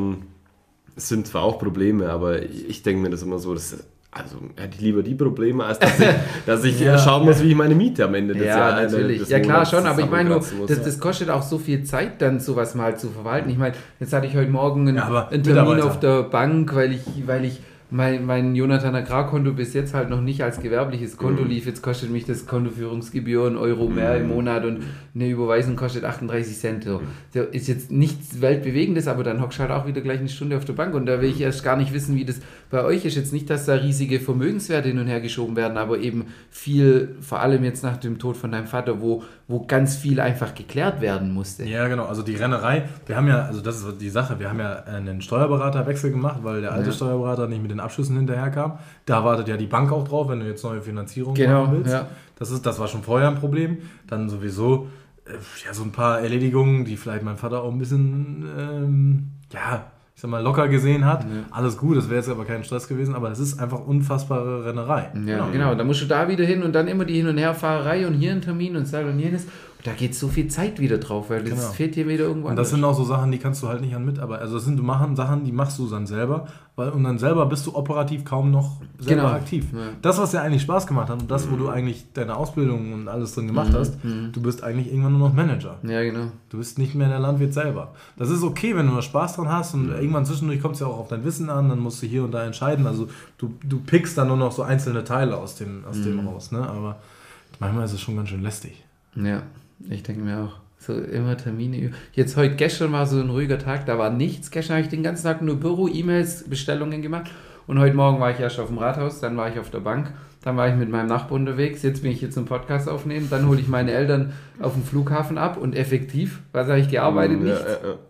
sind zwar auch Probleme, aber ich denke mir das immer so, also hätte ich lieber die Probleme, als dass ich schauen muss, wie ich meine Miete am Ende des Jahres... Ja, natürlich. Ja, klar, schon, aber ich meine nur, das kostet auch so viel Zeit, dann sowas mal zu verwalten. Ich meine, jetzt hatte ich heute Morgen einen Termin auf der Bank, weil ich mein Jonathan Agrarkonto bis jetzt halt noch nicht als gewerbliches Konto lief. Jetzt kostet mich das Kontoführungsgebühr €1 mehr im Monat und eine Überweisung kostet 38 Cent. So. Das ist jetzt nichts Weltbewegendes, aber dann hockst du halt auch wieder gleich eine Stunde auf der Bank und da will ich erst gar nicht wissen, wie das bei euch ist. Jetzt nicht, dass da riesige Vermögenswerte hin und her geschoben werden, aber eben viel, vor allem jetzt nach dem Tod von deinem Vater, wo ganz viel einfach geklärt werden musste. Ja, genau. Also die Rennerei, wir haben ja, also das ist die Sache, wir haben ja einen Steuerberaterwechsel gemacht, weil der alte Steuerberater nicht mit den Abschlüssen hinterherkam. Da wartet ja die Bank auch drauf, wenn du jetzt neue Finanzierung machen willst. Ja. Das war schon vorher ein Problem. Dann sowieso so ein paar Erledigungen, die vielleicht mein Vater auch ein bisschen, ich sag mal, locker gesehen hat. Ja. Alles gut, das wäre jetzt aber kein Stress gewesen, aber es ist einfach unfassbare Rennerei. Ja, genau. Da musst du da wieder hin und dann immer die Hin- und Herfahrerei und hier ein Termin und das und jenes. Da geht so viel Zeit wieder drauf, weil das fehlt dir wieder irgendwo. Und das sind auch so Sachen, die kannst du halt nicht an Mitarbeiter. Also das sind Sachen, die machst du dann selber, und dann selber bist du operativ kaum noch selber aktiv. Ja. Das, was dir eigentlich Spaß gemacht hat und das, wo du eigentlich deine Ausbildung und alles drin gemacht hast, du bist eigentlich irgendwann nur noch Manager. Ja, genau. Du bist nicht mehr der Landwirt selber. Das ist okay, wenn du da Spaß dran hast und irgendwann zwischendurch kommt es ja auch auf dein Wissen an, dann musst du hier und da entscheiden. Also du pickst dann nur noch so einzelne Teile aus dem raus. Ne? Aber manchmal ist es schon ganz schön lästig. Ja. Ich denke mir auch, so immer Termine. Jetzt gestern war so ein ruhiger Tag, da war nichts. Gestern habe ich den ganzen Tag nur Büro, E-Mails, Bestellungen gemacht. Und heute Morgen war ich erst auf dem Rathaus, dann war ich auf der Bank, dann war ich mit meinem Nachbar unterwegs. Jetzt bin ich hier zum Podcast aufnehmen, dann hole ich meine Eltern auf dem Flughafen ab und effektiv, was habe ich gearbeitet? Nichts.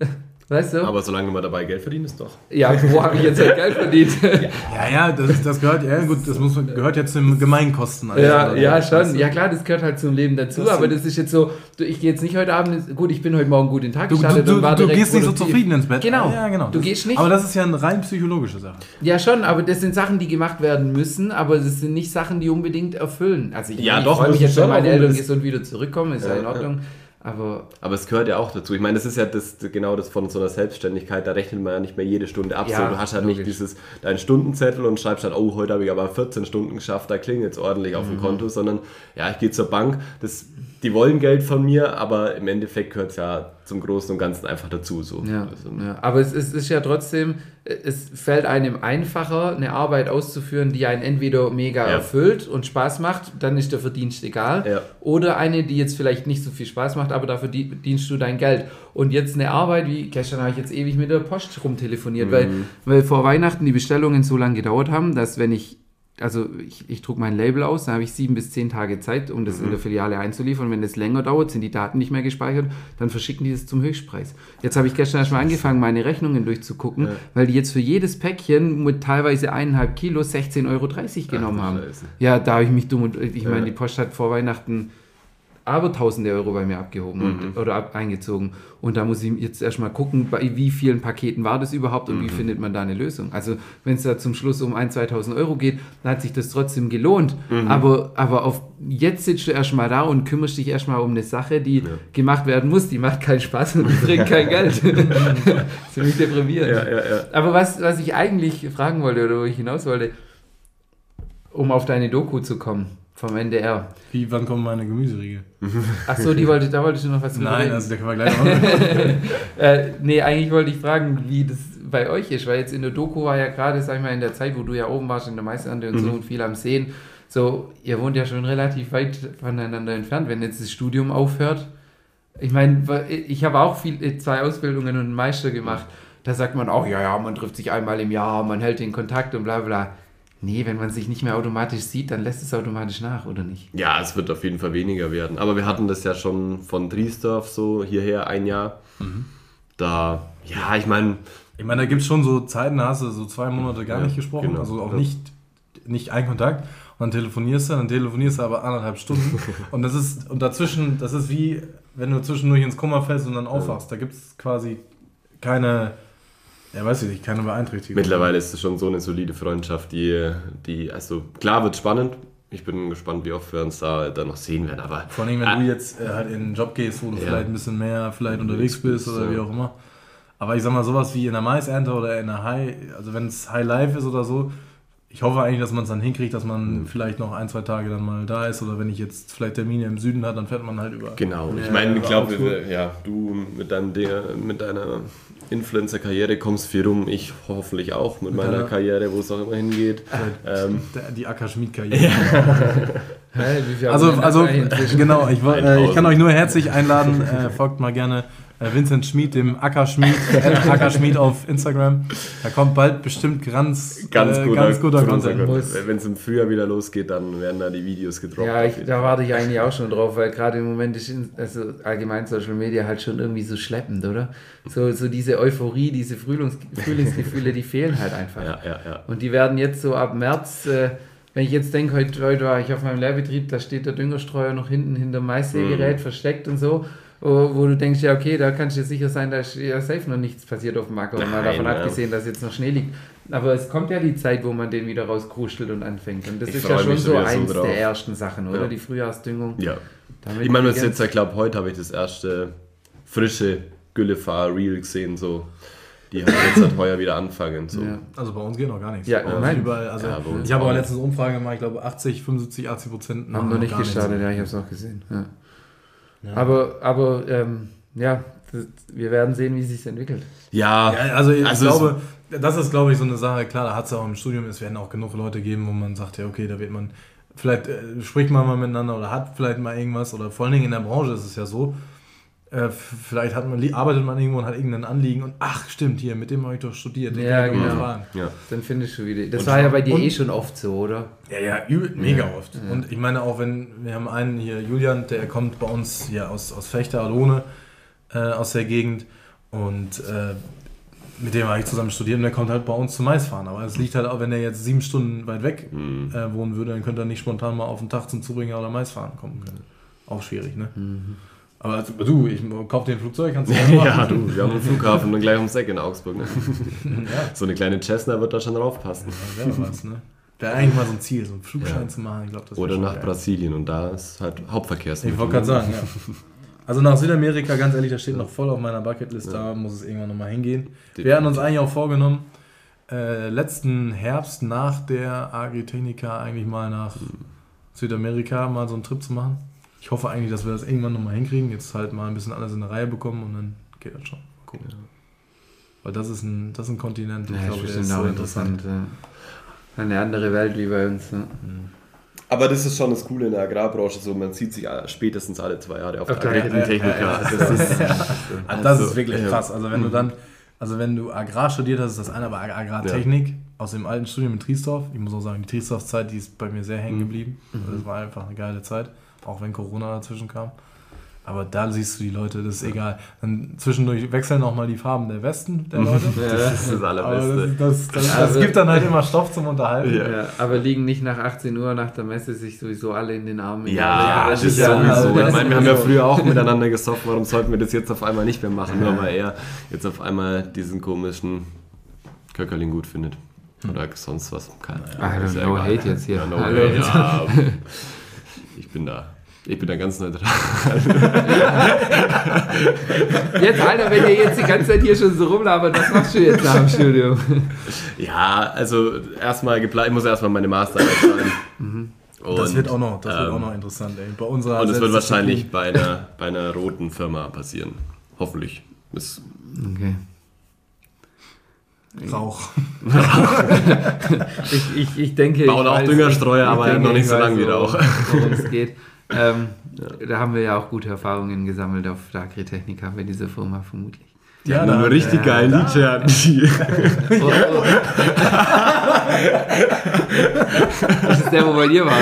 Weißt du? Aber solange man dabei Geld verdient, ist doch. Ja, wo habe ich jetzt halt Geld verdient? Das gehört, gehört jetzt zum Gemeinkosten. Schon. Ja klar, das gehört halt zum Leben dazu, aber das ist jetzt so, ich gehe jetzt nicht heute Abend, gut, ich bin heute Morgen gut in den Tag gestartet. Du gehst nicht so zufrieden ins Bett. Genau. Ja, genau. Du gehst nicht. Aber das ist ja eine rein psychologische Sache. Ja schon, aber das sind Sachen, die gemacht werden müssen, aber das sind nicht Sachen, die unbedingt erfüllen. Also ich freue mich jetzt, wenn meine Eltern gesund wieder zurückkommen, ist ja in Ordnung. Aber es gehört ja auch dazu. Ich meine, das ist ja das von so einer Selbstständigkeit, da rechnet man ja nicht mehr jede Stunde ab. Ja, so, du hast halt nicht deinen Stundenzettel und schreibst halt, heute habe ich aber 14 Stunden geschafft, da klingelt es ordentlich auf dem Konto, sondern ich gehe zur Bank. Das die wollen Geld von mir, aber im Endeffekt gehört es ja zum Großen und Ganzen einfach dazu. So. Ja, aber es ist ja trotzdem, es fällt einem einfacher, eine Arbeit auszuführen, die einen entweder mega erfüllt und Spaß macht, dann ist der Verdienst egal, oder eine, die jetzt vielleicht nicht so viel Spaß macht, aber dafür verdienst du dein Geld. Und jetzt eine Arbeit, wie gestern habe ich jetzt ewig mit der Post rumtelefoniert, weil vor Weihnachten die Bestellungen so lange gedauert haben, dass wenn ich drucke mein Label aus, dann habe ich 7 bis 10 Tage Zeit, um das in der Filiale einzuliefern. Wenn es länger dauert, sind die Daten nicht mehr gespeichert, dann verschicken die das zum Höchstpreis. Jetzt habe ich gestern erstmal angefangen, meine Rechnungen durchzugucken, weil die jetzt für jedes Päckchen mit teilweise 1,5 Kilo 16,30 Euro genommen haben. Scheiße. Ja, da habe ich mich dumm und ich meine, die Post hat vor Weihnachten aber tausende Euro bei mir abgehoben oder eingezogen. Und da muss ich jetzt erstmal gucken, bei wie vielen Paketen war das überhaupt und wie findet man da eine Lösung. Also wenn es da zum Schluss um 1.000, 2.000 Euro geht, dann hat sich das trotzdem gelohnt. Aber jetzt sitzt du erstmal da und kümmerst dich erstmal um eine Sache, die gemacht werden muss. Die macht keinen Spaß und die bringt kein Geld. Ziemlich deprimierend. Aber was ich eigentlich fragen wollte oder wo ich hinaus wollte, um auf deine Doku zu kommen, vom NDR. Wann kommt meine Gemüseriegel? Achso, da wolltest du noch was drüber reden. Nein, also da können wir gleich noch. Nee, eigentlich wollte ich fragen, wie das bei euch ist, weil jetzt in der Doku war ja gerade, sag ich mal, in der Zeit, wo du ja oben warst, in der Meisterande und so und viel am Seen, so, ihr wohnt ja schon relativ weit voneinander entfernt, wenn jetzt das Studium aufhört. Ich meine, ich habe auch 2 Ausbildungen und einen Meister gemacht, da sagt man auch, ja, man trifft sich einmal im Jahr, man hält den Kontakt und bla bla. Nee, wenn man sich nicht mehr automatisch sieht, dann lässt es automatisch nach, oder nicht? Ja, es wird auf jeden Fall weniger werden. Aber wir hatten das ja schon von Driesdorf so hierher 1 Jahr. Da, ja, ich meine... da gibt es schon so Zeiten, da hast du so 2 Monate gar nicht gesprochen, genau, also auch nicht ein Kontakt. Und dann telefonierst du aber 1,5 Stunden. und dazwischen, das ist wie, wenn du zwischendurch ins Koma fällst und dann aufwachst. Da gibt es quasi keine... Ja, weiß ich nicht, keine Beeinträchtigung. Mittlerweile ist es schon so eine solide Freundschaft, die also klar wird spannend. Ich bin gespannt, wie oft wir uns da noch sehen werden. Aber vor allem, wenn du jetzt halt in einen Job gehst, wo du vielleicht ein bisschen mehr unterwegs bist oder wie auch immer. Aber ich sag mal, sowas wie in der Maisernte oder in der also wenn es High Life ist oder so, ich hoffe eigentlich, dass man es dann hinkriegt, dass man vielleicht noch 1, 2 Tage dann mal da ist oder wenn ich jetzt vielleicht Termine im Süden habe, dann fährt man halt über. Genau, ich meine, ich glaube, du mit deiner Influencer-Karriere kommst viel rum, ich hoffentlich auch mit meiner Karriere, wo es auch immer hingeht. Die Acker-Schmied-Karriere. Also genau, ich kann euch nur herzlich einladen, folgt mal gerne Vincent Schmid, dem Ackerschmied, Ackerschmied auf Instagram. Da kommt bald bestimmt ganz guter Content. Wenn es im Frühjahr wieder losgeht, dann werden da die Videos gedroppt. Ja, da warte ich eigentlich auch schon drauf, weil gerade im Moment ist allgemein Social Media halt schon irgendwie so schleppend, oder? So diese Euphorie, diese Frühlingsgefühle, die fehlen halt einfach. Ja. Und die werden jetzt so ab März... wenn ich jetzt denke, heute war ich auf meinem Lehrbetrieb, da steht der Düngerstreuer noch hinterm Maissägerät versteckt und so, wo du denkst, ja okay, da kannst du dir sicher sein, da ist ja safe noch nichts passiert auf dem Acker, mal davon abgesehen, dass jetzt noch Schnee liegt. Aber es kommt ja die Zeit, wo man den wieder rauskrustelt und anfängt. Und das ist ja schon so eins der ersten Sachen, oder? Ja. Die Frühjahrsdüngung. Ja. Ich meine, ich glaube, heute habe ich das erste frische Güllefahr-Reel gesehen, so. Die haben jetzt heuer wieder anfangen. So. Ja. Also bei uns geht noch gar nichts. Ja, überall, ich habe aber letztens Umfrage gemacht, ich glaube 80% haben noch nicht gestartet, ja, ich habe es auch gesehen. Ja. Ja. Aber wir werden sehen, wie es sich entwickelt. Ja, also ich glaube, das ist, glaube ich, so eine Sache, klar, da hat es auch im Studium, es werden auch genug Leute geben, wo man sagt, ja okay, da wird man, vielleicht spricht man mal miteinander oder hat vielleicht mal irgendwas, oder vor allen Dingen in der Branche ist es ja so, vielleicht arbeitet man irgendwo und hat irgendein Anliegen und ach stimmt, hier, mit dem habe ich doch studiert. Ja, genau. Ja. Dann findest du wieder. Das war ja bei dir schon oft so, oder? Ja, mega oft. Ja. Und ich meine auch, wir haben einen hier, Julian, der kommt bei uns hier aus Fechter, Alone, aus der Gegend und mit dem habe ich zusammen studiert und der kommt halt bei uns zum Maisfahren. Aber es liegt halt auch, wenn der jetzt 7 Stunden weit weg wohnen würde, dann könnte er nicht spontan mal auf den Tag zum Zubringer oder Maisfahren kommen können. Auch schwierig, ne? Mhm. Aber du, ich kaufe dir ein Flugzeug, kannst du machen. Ja, wir haben einen Flughafen und gleich ums Eck in Augsburg. Ne? Ja. So eine kleine Cessna wird da schon draufpassen. Ja, wäre was, ne? Wäre eigentlich mal so ein Ziel, so einen Flugschein zu machen. Ich glaub, das oder nach Brasilien und da ist halt Hauptverkehrsmittel. Ich wollte gerade sagen, ja. Also nach Südamerika, ganz ehrlich, das steht noch voll auf meiner Bucketlist, da muss es irgendwann nochmal hingehen. Wir hatten uns eigentlich auch vorgenommen, letzten Herbst nach der Agritechnica eigentlich mal nach Südamerika mal so einen Trip zu machen. Ich hoffe eigentlich, dass wir das irgendwann nochmal hinkriegen. Jetzt halt mal ein bisschen alles in eine Reihe bekommen und dann geht das schon. Mal gucken. Ja. Weil das ist ein Kontinent, ich glaube, das ist auch interessant. Eine andere Welt wie bei uns. Ne? Aber das ist schon das Coole in der Agrarbranche, so man sieht sich spätestens alle 2 Jahre auf der Agritechniker. Das ist wirklich krass. Also wenn du Agrar studiert hast, ist das eine, aber Agrartechnik aus dem alten Studium in Triesdorf, ich muss auch sagen, die Triesdorf-Zeit, die ist bei mir sehr hängen geblieben. Das war einfach eine geile Zeit, auch wenn Corona dazwischen kam. Aber da siehst du die Leute, das ist egal. Dann zwischendurch wechseln auch mal die Farben der Westen der Leute. Das ist das Allerbeste. Das gibt dann halt immer Stoff zum Unterhalten. Ja, aber liegen nicht nach 18 Uhr nach der Messe sich sowieso alle in den Armen? Ja, das ist sowieso. Ich meine, wir haben ja früher auch miteinander gesoffen, warum sollten wir das jetzt auf einmal nicht mehr machen? Nur weil er jetzt auf einmal diesen komischen Köckerling gut findet. Oder sonst was. No hate jetzt hier. No hate. Ja, ich bin da ganz neutral. Jetzt, Alter, wenn ihr jetzt die ganze Zeit hier schon so rumlabert, was machst du jetzt nach dem Studium? Ja, also ich muss erstmal meine Masterarbeit schreiben. Und das wird auch noch interessant, ey. Bei unserer und es wird wahrscheinlich bei einer roten Firma passieren. Hoffentlich. Okay. Rauch. ich denke... Bauen auch Düngerstreuer, aber noch nicht so lange wie Rauch. Worum es geht. Da haben wir ja auch gute Erfahrungen gesammelt auf der Agritechnica bei dieser Firma vermutlich. Die haben einen richtig geilen DJ hatten die. Das ist der, wo bei dir war,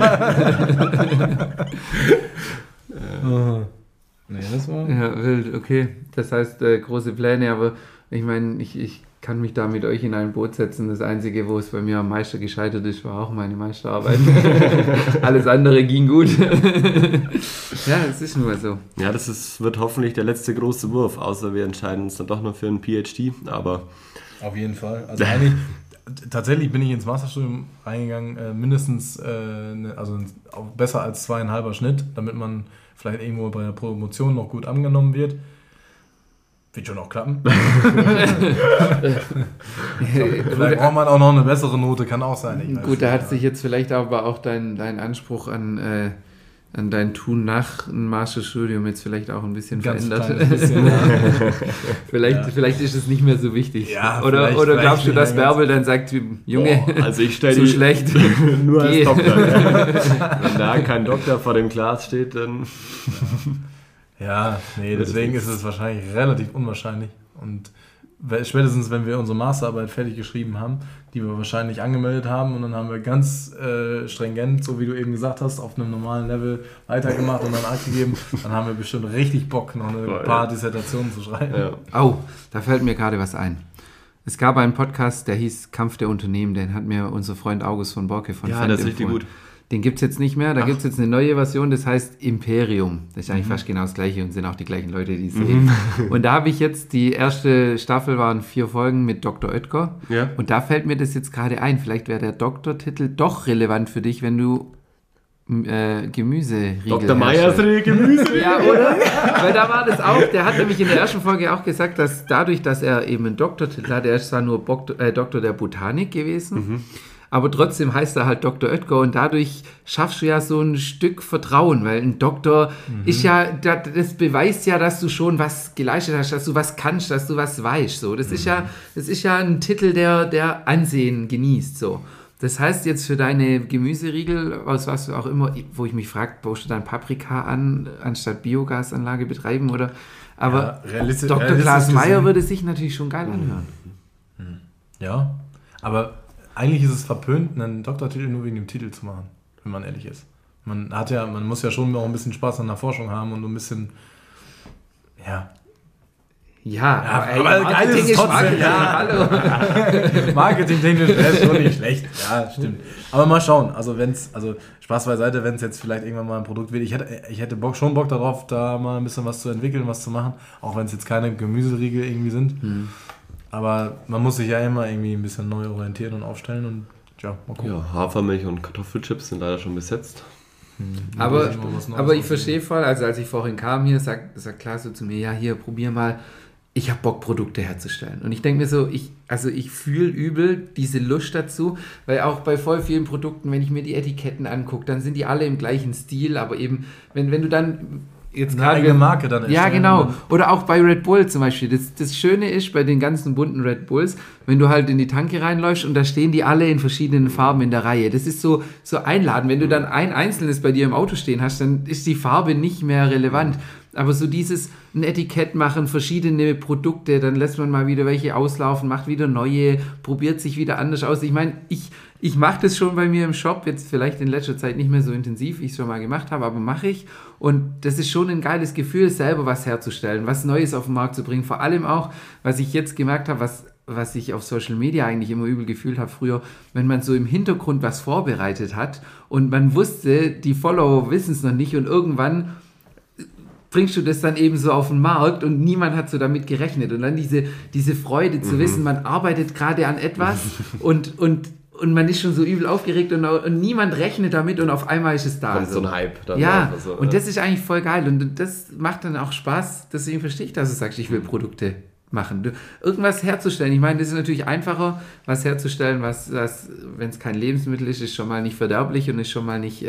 oder? Nee, das war... Ja, wild, okay. Das heißt, große Pläne, aber ich meine, ich kann mich da mit euch in ein Boot setzen. Das Einzige, wo es bei mir am meisten gescheitert ist, war auch meine Meisterarbeit. Alles andere ging gut. Ja, es ist nur so. Ja, wird hoffentlich der letzte große Wurf, außer wir entscheiden uns dann doch noch für einen PhD, aber... Auf jeden Fall. Also eigentlich, tatsächlich bin ich ins Masterstudium reingegangen, mindestens, besser als 2,5er Schnitt, damit man vielleicht irgendwo bei der Promotion noch gut angenommen wird. Wird schon auch klappen. Vielleicht braucht man auch noch eine bessere Note, kann auch sein. Gut, da hat sich jetzt vielleicht aber auch dein Anspruch an dein Tun nach dem Masterstudium jetzt vielleicht auch ein bisschen verändert. Vielleicht ist es nicht mehr so wichtig. Ja, oder glaubst du, dass Bärbel dann sagt, Junge, also ich stelle so schlecht. Nur als Doktor. Wenn da kein Doktor vor dem Glas steht, dann... Ja, nee, deswegen ist es wahrscheinlich relativ unwahrscheinlich. Und spätestens, wenn wir unsere Masterarbeit fertig geschrieben haben, die wir wahrscheinlich angemeldet haben, und dann haben wir ganz stringent, so wie du eben gesagt hast, auf einem normalen Level weitergemacht und dann abgegeben, dann haben wir bestimmt richtig Bock, noch ein paar Dissertationen zu schreiben. Ja. Da fällt mir gerade was ein. Es gab einen Podcast, der hieß Kampf der Unternehmen, den hat mir unser Freund August von Borke von Fendt das ist richtig gut. Den gibt es jetzt nicht mehr, da gibt es jetzt eine neue Version, das heißt Imperium. Das ist eigentlich fast genau das Gleiche und sind auch die gleichen Leute, die es sehen. Und da habe ich jetzt, die erste Staffel waren 4 Folgen mit Dr. Oetker. Ja. Und da fällt mir das jetzt gerade ein, vielleicht wäre der Doktortitel doch relevant für dich, wenn du Gemüseriegel Dr. Meyers Gemüseriegel. Ja, oder? Weil da war das auch, der hat nämlich in der ersten Folge auch gesagt, dass dadurch, dass er eben einen Doktortitel hat, er ist zwar nur Doktor der Botanik gewesen, aber trotzdem heißt er halt Dr. Oetker und dadurch schaffst du ja so ein Stück Vertrauen, weil ein Doktor ist ja, das beweist ja, dass du schon was geleistet hast, dass du was kannst, dass du was weißt. So. Das ist ja ein Titel, der Ansehen genießt. So. Das heißt jetzt für deine Gemüseriegel, aus was auch immer, wo ich mich frage, baust du dann Paprika an, anstatt Biogasanlage betreiben? Oder? Aber ja, Dr. Klaas Meyer würde sich natürlich schon geil anhören. Ja, aber eigentlich ist es verpönt, einen Doktortitel nur wegen dem Titel zu machen, wenn man ehrlich ist. Man muss ja schon auch ein bisschen Spaß an der Forschung haben und ein bisschen, aber Marketing ist Marketing. Hallo. Marketing-technisch wäre es schon nicht schlecht. Ja, stimmt. Aber mal schauen. Also Spaß beiseite, wenn es jetzt vielleicht irgendwann mal ein Produkt wird. Ich hätte schon Bock darauf, da mal ein bisschen was zu entwickeln, was zu machen. Auch wenn es jetzt keine Gemüseriegel irgendwie sind. Aber man muss sich ja immer irgendwie ein bisschen neu orientieren und aufstellen und mal gucken. Ja, Hafermilch und Kartoffelchips sind leider schon besetzt. Aber ich verstehe voll, also als ich vorhin kam hier, sagt Klaas so zu mir, ja hier, probier mal ich habe Bock, Produkte herzustellen. Und ich denke mir so, ich fühle übel diese Lust dazu, weil auch bei voll vielen Produkten, wenn ich mir die Etiketten angucke, dann sind die alle im gleichen Stil, aber eben, wenn du dann jetzt eine eigene Marke dann erstellen. Ja, genau. Oder auch bei Red Bull zum Beispiel. Das Schöne ist bei den ganzen bunten Red Bulls, wenn du halt in die Tanke reinläufst und da stehen die alle in verschiedenen Farben in der Reihe. Das ist so einladend. Wenn du dann ein einzelnes bei dir im Auto stehen hast, dann ist die Farbe nicht mehr relevant. Aber so ein Etikett machen, verschiedene Produkte, dann lässt man mal wieder welche auslaufen, macht wieder neue, probiert sich wieder anders aus. Ich meine, ich mache das schon bei mir im Shop, jetzt vielleicht in letzter Zeit nicht mehr so intensiv, wie ich es schon mal gemacht habe, aber mache ich. Und das ist schon ein geiles Gefühl, selber was herzustellen, was Neues auf den Markt zu bringen. Vor allem auch, was ich jetzt gemerkt habe, was ich auf Social Media eigentlich immer übel gefühlt habe früher, wenn man so im Hintergrund was vorbereitet hat und man wusste, die Follower wissen es noch nicht und irgendwann bringst du das dann eben so auf den Markt und niemand hat so damit gerechnet. Und dann diese Freude zu wissen, man arbeitet gerade an etwas und man ist schon so übel aufgeregt und niemand rechnet damit und auf einmal ist es da. Kommt so ein Hype. Dann ja, so, und das ist eigentlich voll geil und das macht dann auch Spaß. Deswegen verstehe ich, dass du sagst, ich will Produkte machen. Irgendwas herzustellen. Ich meine, das ist natürlich einfacher, was herzustellen, was wenn es kein Lebensmittel ist schon mal nicht verderblich und ist schon mal nicht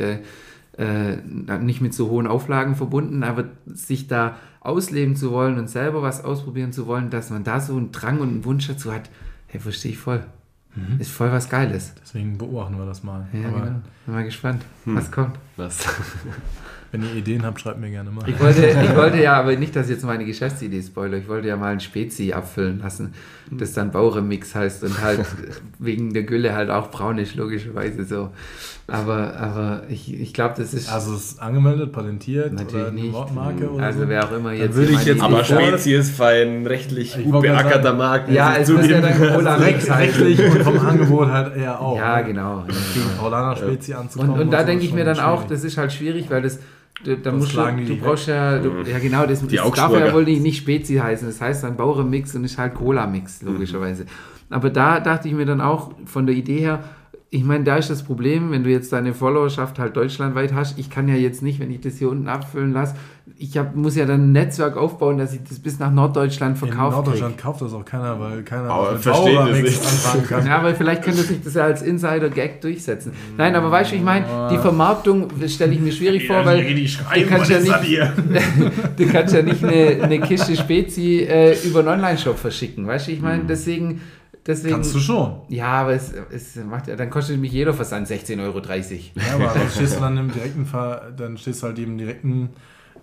mit so hohen Auflagen verbunden, aber sich da ausleben zu wollen und selber was ausprobieren zu wollen, dass man da so einen Drang und einen Wunsch dazu hat, hey, verstehe ich voll. Ist voll was Geiles. Deswegen beobachten wir das mal. Ja, aber genau. Bin mal gespannt, was kommt. Wenn ihr Ideen habt, schreibt mir gerne mal. Ich wollte ja, aber nicht, dass ich jetzt meine Geschäftsidee spoilere, ich wollte ja mal ein Spezi abfüllen lassen, das dann Bauermix heißt und halt wegen der Gülle halt auch braun ist, logischerweise so. Aber ich glaube, das ist... Also es ist angemeldet, patentiert natürlich oder eine nicht. Wortmarke oder also so? wer auch immer dann jetzt... Würde ich jetzt aber Spezi ist fein rechtlich gut beackerter Markt. Ja, es ist ja dann Cola-Mix rechtlich und vom Angebot halt eher auch. Ja, genau. Paulaner Spezi anzukommen. Und da denke ich mir dann auch, das ist halt schwierig, weil da musst du brauchst ja, ja genau, das darf ja wohl nicht Spezi heißen, das heißt dann Bauermix und ist halt Cola-Mix, logischerweise. Aber da dachte ich mir dann auch, von der Idee her, ich meine, da ist das Problem, wenn du jetzt deine Followerschaft halt deutschlandweit hast, ich kann ja jetzt nicht, wenn ich das hier unten abfüllen lasse, muss ja dann ein Netzwerk aufbauen, dass ich das bis nach Norddeutschland verkaufe. In Norddeutschland kauft das auch keiner, weil keiner mit Bauermix anfangen kann. Ja, aber vielleicht könnte sich das ja als Insider-Gag durchsetzen. Nein, aber weißt du, ich meine, die Vermarktung stelle ich mir schwierig vor, weil du kannst ja nicht eine Kiste Spezi über einen Online-Shop verschicken, weißt du, ich meine, deswegen... Kannst du schon. Ja, aber es macht ja, dann kostet mich jeder Versand 16,30 €. Ja, aber dann stehst du dann im direkten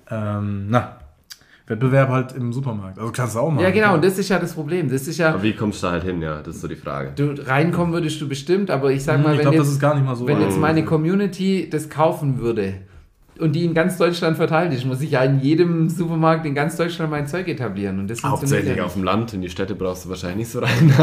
Wettbewerb halt im Supermarkt. Also kannst du auch machen. Ja, genau, und das ist ja das Problem. Das ist ja, aber wie kommst du da halt hin, ja? Das ist so die Frage. Du reinkommen würdest du bestimmt, aber ich sag mal, das ist gar nicht mal so wenn jetzt meine Community das kaufen würde und die in ganz Deutschland verteilt ist, muss ich ja in jedem Supermarkt in ganz Deutschland mein Zeug etablieren. Und das hauptsächlich auf dem Land, in die Städte brauchst du wahrscheinlich nicht so rein.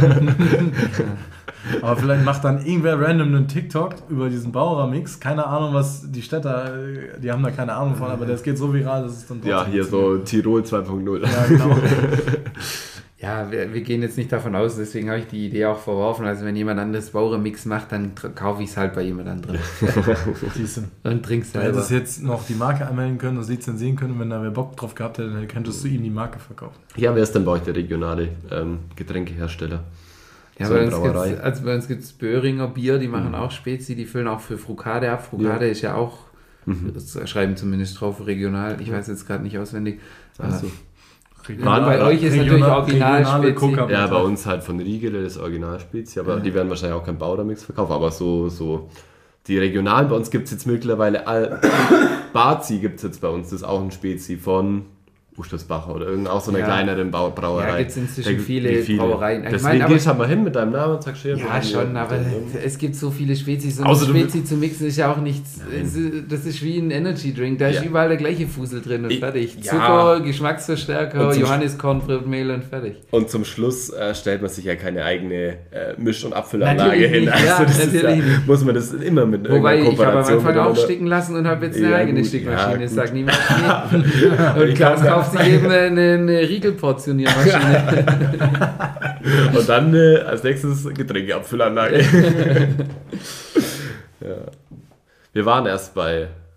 Aber vielleicht macht dann irgendwer random einen TikTok über diesen Bauermix. Keine Ahnung, was die Städter, die haben da keine Ahnung von, aber das geht so viral, dass es dann ja, hier so Tirol 2.0. Ja, genau. Ja, wir gehen jetzt nicht davon aus, deswegen habe ich die Idee auch verworfen. Also wenn jemand anderes Bauermix macht, dann kaufe ich es halt bei jemand anderem. Und trinkst selber. Du hättest jetzt noch die Marke anmelden können, das lizenzieren können, und wenn da wer Bock drauf gehabt hätte, dann könntest du ihm die Marke verkaufen. Ja, wer ist denn bei euch der regionale Getränkehersteller? Ja, so bei uns gibt es Böhringer Bier, die machen auch Spezi, die füllen auch für Frucade ab. Frucade ist ja auch, das schreiben zumindest drauf, regional. Ich weiß jetzt gerade nicht auswendig. Also. Bei euch ist natürlich Original-Spezi. Ja, bei uns halt von Riegele das Original-Spezi, aber die werden wahrscheinlich auch kein Bauermix verkaufen, aber so die regionalen, bei uns gibt es jetzt mittlerweile, Bazi gibt es jetzt bei uns, das ist auch ein Spezi von Ustersbacher oder auch so eine kleinere Brauerei. Ja, gibt es inzwischen viele Brauereien. Deswegen gehst du halt mal hin mit deinem Namen und sagst, ja, schon, aber es gibt so viele Spezis. Und Spezi zu mixen ist ja auch nichts, das ist wie ein Energy-Drink, da ist überall der gleiche Fusel drin und fertig. Zucker, Geschmacksverstärker, Johanniskornmehl und fertig. Und zum Schluss stellt man sich ja keine eigene Misch- und Abfüllanlage hin. Also das muss man das immer mit Wobei, ich habe am Anfang auch sticken lassen und habe jetzt eine eigene Stickmaschine, sagt niemand. Und Klaus kauft sich eben eine Riegelportioniermaschine. Und dann als nächstes Getränkeabfüllanlage. Ja. Wir waren erst bei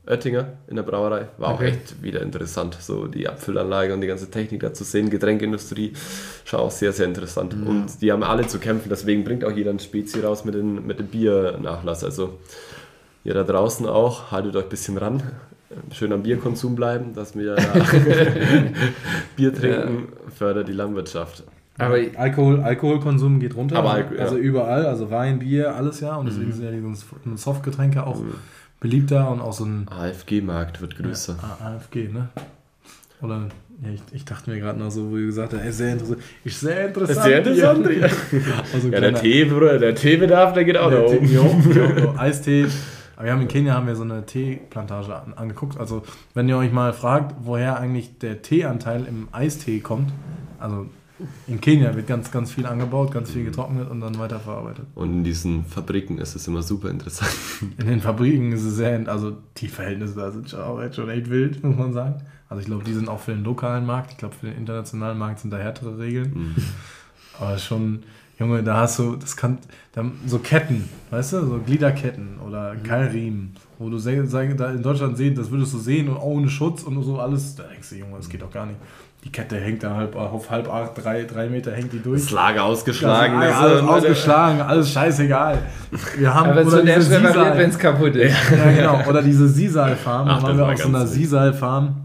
Oettinger in der Brauerei. War auch echt wieder interessant, so die Abfüllanlage und die ganze Technik da zu sehen. Getränkindustrie, schon auch sehr, sehr interessant. Und die haben alle zu kämpfen, deswegen bringt auch jeder ein Spezi raus mit dem Biernachlass. Also ihr da draußen auch, haltet euch ein bisschen ran. Schön am Bierkonsum bleiben, dass wir Bier trinken, fördert die Landwirtschaft. Aber Alkoholkonsum geht runter, aber also überall, also Wein, Bier, alles und deswegen sind ja die Softgetränke auch beliebter und auch so ein AFG-Markt wird größer. Ja, AFG, ne? Oder, ich dachte mir gerade noch so, wo ihr gesagt habt, sehr interessant. Sehr interessant. Also der Tee, Bruder, der Teebedarf, der geht auch da oben. Eistee. Aber in Kenia haben wir so eine Teeplantage angeguckt. Also, wenn ihr euch mal fragt, woher eigentlich der Teeanteil im Eistee kommt, also in Kenia wird ganz, ganz viel angebaut, ganz viel getrocknet und dann weiterverarbeitet. Und in diesen Fabriken ist es immer super interessant. In den Fabriken ist es also die Verhältnisse da sind schon echt wild, muss man sagen. Also ich glaube, die sind auch für den lokalen Markt, ich glaube für den internationalen Markt sind da härtere Regeln. Aber schon, Junge, da hast du, so Ketten, weißt du, so Gliederketten oder Keilriemen, wo du da in Deutschland sehen, das würdest du sehen und ohne Schutz und so alles, da denkst du, Junge, das geht doch gar nicht. Die Kette hängt da auf halb 8, 3 Meter hängt die durch. Das Lager ausgeschlagen. Alles ausgeschlagen, alles scheißeßeigal. Wir haben aber so der repariert, wenn es kaputt ist. Ja, genau. Oder diese Sisal-Farm. Da waren wir auf so einer Sisal-Farm.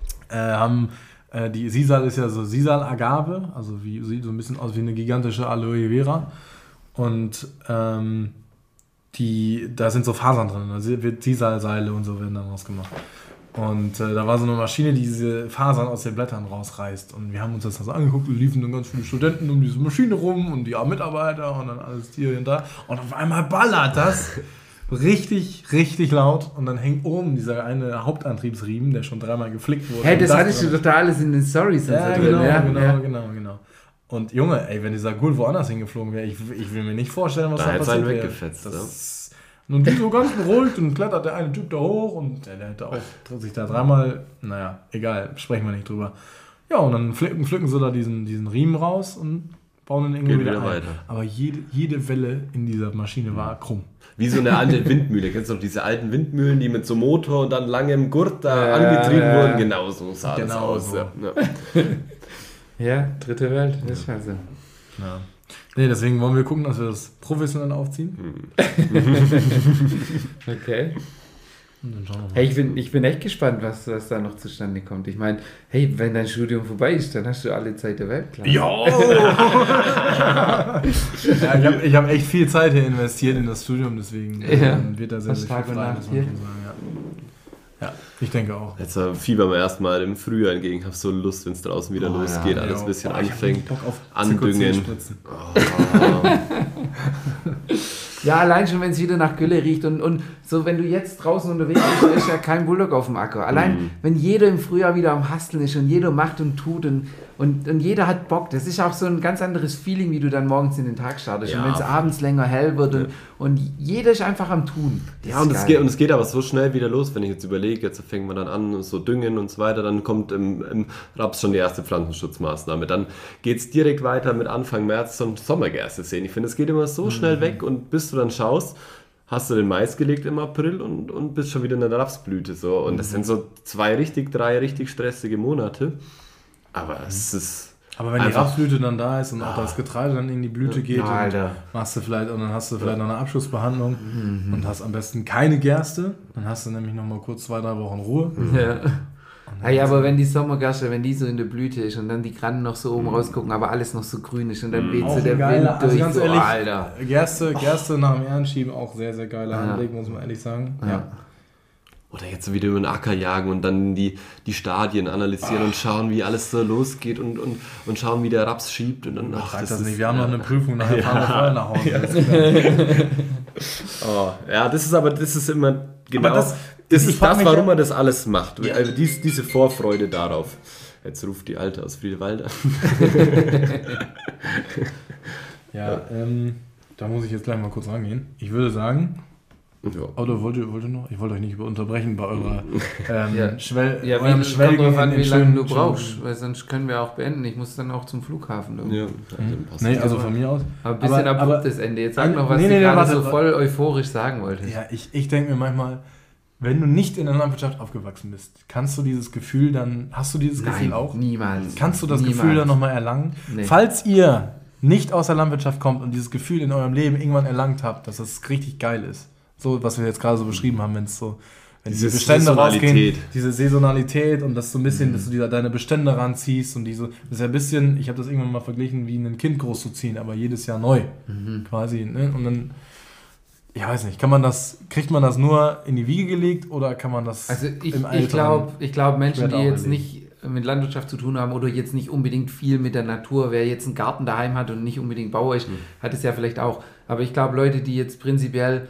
Die Sisal ist ja so Sisal-Agave, also sieht so ein bisschen aus wie eine gigantische Aloe Vera. Und da sind so Fasern drin. Da wird Sisal-Seile und so werden dann rausgemacht. Und da war so eine Maschine, die diese Fasern aus den Blättern rausreißt. Und wir haben uns das angeguckt und liefen dann ganz viele Studenten um diese Maschine rum und die Mitarbeiter und dann alles hier und da. Und auf einmal ballert das richtig, richtig laut. Und dann hängt oben dieser eine Hauptantriebsriemen, der schon 3-mal geflickt wurde. Hey, das hattest du doch da alles in den Stories. Ja, genau. Und Junge, wenn dieser Gurt woanders hingeflogen wäre, ich will mir nicht vorstellen, was da passiert wäre. Weggefetzt, und die so ganz beruhigt und klettert der eine Typ da hoch und der hätte auch sich da 3-mal, naja, egal, sprechen wir nicht drüber. Ja, und dann pflücken sie da diesen Riemen raus und bauen den irgendwie wieder weiter. Aber jede Welle in dieser Maschine war krumm. Wie so eine alte Windmühle. Kennst du noch diese alten Windmühlen, die mit so Motor und dann langem Gurt da angetrieben wurden? Genau so sah das aus. So. Ja, dritte Welt, das ist scheiße. Ja. Nee, deswegen wollen wir gucken, dass wir das professionell aufziehen. Okay. Hey, ich bin echt gespannt, was da noch zustande kommt. Ich meine, hey, wenn dein Studium vorbei ist, dann hast du alle Zeit der Welt, klar. Ja! Ich hab echt viel Zeit hier investiert in das Studium, deswegen wird da sehr, sehr viel frei, muss man schon sagen. Ja, ich denke auch. Jetzt fiebern wir erstmal im Frühjahr entgegen. Ich habe so Lust, wenn es draußen wieder losgeht, alles ein bisschen anfängt. Bock auf andüngen. Ja, allein schon, wenn es wieder nach Gülle riecht und so, wenn du jetzt draußen unterwegs bist, ist ja kein Bulldog auf dem Acker. Allein, wenn jeder im Frühjahr wieder am Hasteln ist und jeder macht und tut und jeder hat Bock, das ist auch so ein ganz anderes Feeling, wie du dann morgens in den Tag startest. Ja. Und wenn es abends länger hell wird und jeder ist einfach am Tun. Ja, und es geht aber so schnell wieder los, wenn ich jetzt überlege, jetzt fängt man dann an, so düngen und so weiter, dann kommt im Raps schon die erste Pflanzenschutzmaßnahme. Dann geht es direkt weiter mit Anfang März zum Sommergerste sehen. Ich finde, es geht immer so schnell weg und bis du dann schaust, hast du den Mais gelegt im April und bist schon wieder in der Rapsblüte. So. Und das sind so 3 richtig stressige Monate. Aber es ist. Aber wenn die Rapsblüte dann da ist und auch das Getreide dann in die Blüte geht, und hast du vielleicht noch eine Abschlussbehandlung und hast am besten keine Gerste, dann hast du nämlich noch mal kurz 2-3 Wochen Ruhe. Ja, aber wenn die Sommergerste, wenn die so in der Blüte ist und dann die Grannen noch so oben rausgucken, aber alles noch so grün ist und dann weht so der Wind durch. Also ganz ehrlich, Alter. Gerste nach dem Ehrenschieben auch sehr, sehr geiler Anblick, muss man ehrlich sagen. Ja. Oder jetzt wieder über den Acker jagen und dann die Stadien analysieren und schauen, wie alles so losgeht und schauen, wie der Raps schiebt. Und dann, das nicht. Wir haben noch eine Prüfung, nachher fahren wir vorher nach Hause. Das ist immer genau das ist das, warum man das alles macht. Ja. Also diese Vorfreude darauf. Jetzt ruft die Alte aus Friedewald an. Da muss ich jetzt gleich mal kurz rangehen. Ich würde sagen... Oder wollt ihr noch? Ich wollte euch nicht unterbrechen bei eurer Schwelgen drauf an, wie lange du brauchst, weil sonst können wir auch beenden. Ich muss dann auch zum Flughafen. Also von mir aus. Aber ein bisschen abruptes Ende. Jetzt sag noch, was du gerade so voll euphorisch sagen wolltest. Ja, ich denke mir manchmal, wenn du nicht in der Landwirtschaft aufgewachsen bist, hast du dieses Gefühl Nein, auch? Niemals. Kannst du das Gefühl dann nochmal erlangen? Nee. Falls ihr nicht aus der Landwirtschaft kommt und dieses Gefühl in eurem Leben irgendwann erlangt habt, dass das richtig geil ist. So, was wir jetzt gerade so beschrieben haben, wenn diese Bestände rausgehen, diese Saisonalität und dass du ein bisschen, dass du deine Bestände ranziehst und das ist ja ein bisschen, ich habe das irgendwann mal verglichen, wie ein Kind großzuziehen, aber jedes Jahr neu, quasi, ne? Und dann, ich weiß nicht, kriegt man das nur in die Wiege gelegt oder kann man das im Alter? Ich glaube, Menschen, die jetzt nicht mit Landwirtschaft zu tun haben oder jetzt nicht unbedingt viel mit der Natur, wer jetzt einen Garten daheim hat und nicht unbedingt Bauer ist, hat es ja vielleicht auch. Aber ich glaube, Leute, die jetzt prinzipiell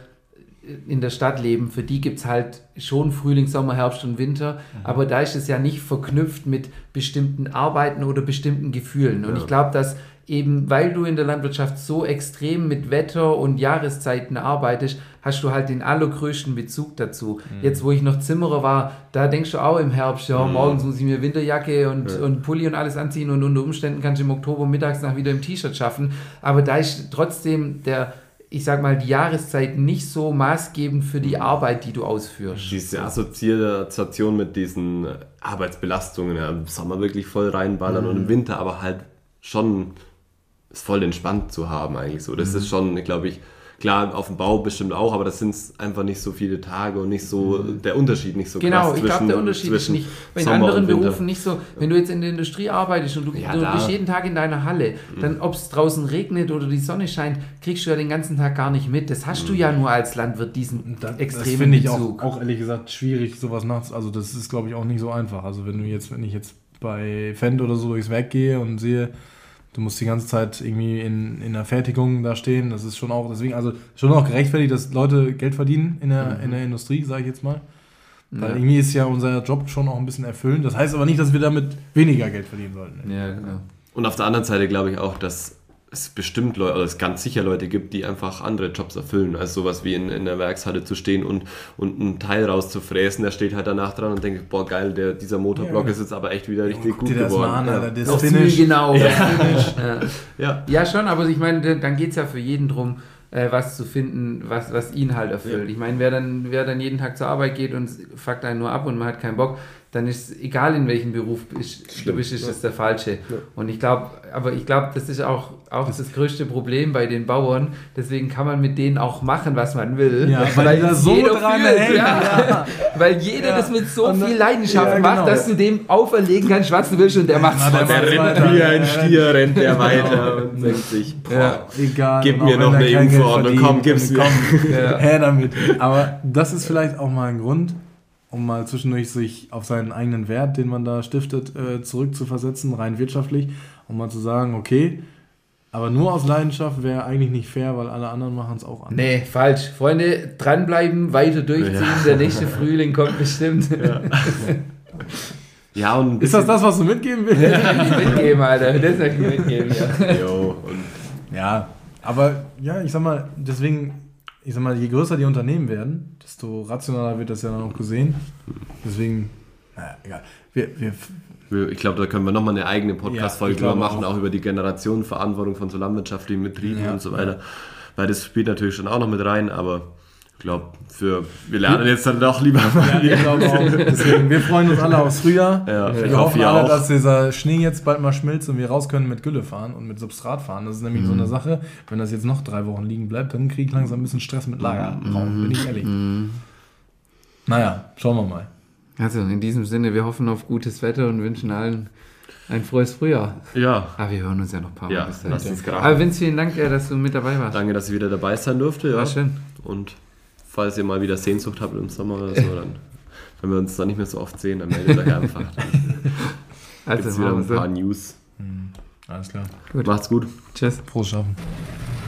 in der Stadt leben, für die gibt es halt schon Frühling, Sommer, Herbst und Winter, aber da ist es ja nicht verknüpft mit bestimmten Arbeiten oder bestimmten Gefühlen. Und ich glaube, dass eben, weil du in der Landwirtschaft so extrem mit Wetter und Jahreszeiten arbeitest, hast du halt den allergrößten Bezug dazu. Jetzt, wo ich noch Zimmerer war, da denkst du auch im Herbst, morgens muss ich mir Winterjacke und Pulli und alles anziehen und unter Umständen kannst du im Oktober mittags nach wieder im T-Shirt schaffen. Aber da ist trotzdem die Jahreszeit nicht so maßgebend für die Arbeit, die du ausführst. Diese Assoziation mit diesen Arbeitsbelastungen, im Sommer wirklich voll reinballern und im Winter aber halt schon es voll entspannt zu haben eigentlich so. Das ist schon, glaube ich, klar, auf dem Bau bestimmt auch, aber das sind einfach nicht so viele Tage und nicht so, der Unterschied nicht so krass. Genau, ich glaube, der Unterschied ist nicht, in anderen Berufen nicht so, wenn du jetzt in der Industrie arbeitest und du bist jeden Tag in deiner Halle, dann ob es draußen regnet oder die Sonne scheint, kriegst du ja den ganzen Tag gar nicht mit. Das hast du ja nur als Landwirt, diesen extremen Bezug. Das finde ich auch ehrlich gesagt schwierig, sowas also das ist, glaube ich, auch nicht so einfach. Also wenn ich jetzt bei Fendt oder so durchs Werk gehe und sehe, du musst die ganze Zeit irgendwie in der Fertigung da stehen. Das ist schon auch, deswegen, also schon auch gerechtfertigt, dass Leute Geld verdienen in der Industrie, sage ich jetzt mal. Weil irgendwie ist ja unser Job schon auch ein bisschen erfüllend. Das heißt aber nicht, dass wir damit weniger Geld verdienen sollten. Ja, genau. Und auf der anderen Seite glaube ich auch, dass es bestimmt Leute, oder es ganz sicher Leute gibt, die einfach andere Jobs erfüllen, als sowas wie in der Werkshalle zu stehen und einen Teil rauszufräsen, der steht halt danach dran und denkt, boah geil, dieser Motorblock ist jetzt aber echt wieder richtig gut geworden. Das Finish. Genau. Ja, schon, aber ich meine, dann geht es ja für jeden drum, was zu finden, was ihn halt erfüllt. Ja. Ich meine, wer dann jeden Tag zur Arbeit geht und fuckt einen nur ab und man hat keinen Bock, dann ist es egal, in welchem Beruf du bist, ist das der falsche. Ja. Und ich glaube, das ist auch das größte Problem bei den Bauern. Deswegen kann man mit denen auch machen, was man will. Ja, weil da so dran hält. Ja. Weil jeder das mit so viel Leidenschaft macht, dass du dem auferlegen kannst, was du willst, und der macht es. Der rennt wie ein Stier, rennt der weiter und denkt sich, egal, gib mir noch eine Impfverordnung, komm, gib's mir. Her damit. Aber das ist vielleicht auch mal ein Grund, um mal zwischendurch sich auf seinen eigenen Wert, den man da stiftet, zurückzuversetzen, rein wirtschaftlich, um mal zu sagen, okay, aber nur aus Leidenschaft wäre eigentlich nicht fair, weil alle anderen machen es auch anders. Nee, falsch. Freunde, dranbleiben, weiter durchziehen, der nächste Frühling kommt bestimmt. Ja, und ist das, was du mitgeben willst? Mitgeben, Alter, das soll ich mitgeben, ja, aber ja, ich sag mal, je größer die Unternehmen werden, desto rationaler wird das ja dann auch gesehen. Deswegen, egal. Ich glaube, da können wir nochmal eine eigene Podcast-Folge drüber machen, auch über die Generationenverantwortung von so landwirtschaftlichen Betrieben und so weiter. Weil das spielt natürlich schon auch noch mit rein, aber ich glaube, wir lernen jetzt dann doch lieber mal. Ja, ich glaube auch. Deswegen, wir freuen uns alle aufs Frühjahr. Ja, wir hoffen alle, dass dieser Schnee jetzt bald mal schmilzt und wir raus können mit Gülle fahren und mit Substrat fahren. Das ist nämlich so eine Sache, wenn das jetzt noch 3 Wochen liegen bleibt, dann kriege ich langsam ein bisschen Stress mit Lagerraum, bin ich ehrlich. Naja, schauen wir mal. Also in diesem Sinne, wir hoffen auf gutes Wetter und wünschen allen ein frohes Frühjahr. Ja. Aber wir hören uns ja noch ein paar Mal. Aber Vince, vielen Dank, dass du mit dabei warst. Danke, dass ich wieder dabei sein durfte. War schön. Und falls ihr mal wieder Sehnsucht habt im Sommer oder so, dann, wenn wir uns dann nicht mehr so oft sehen, dann meldet euch einfach. Dann gibt es wieder ein paar News. Alles klar. Gut. Macht's gut. Tschüss. Frohes Schaffen.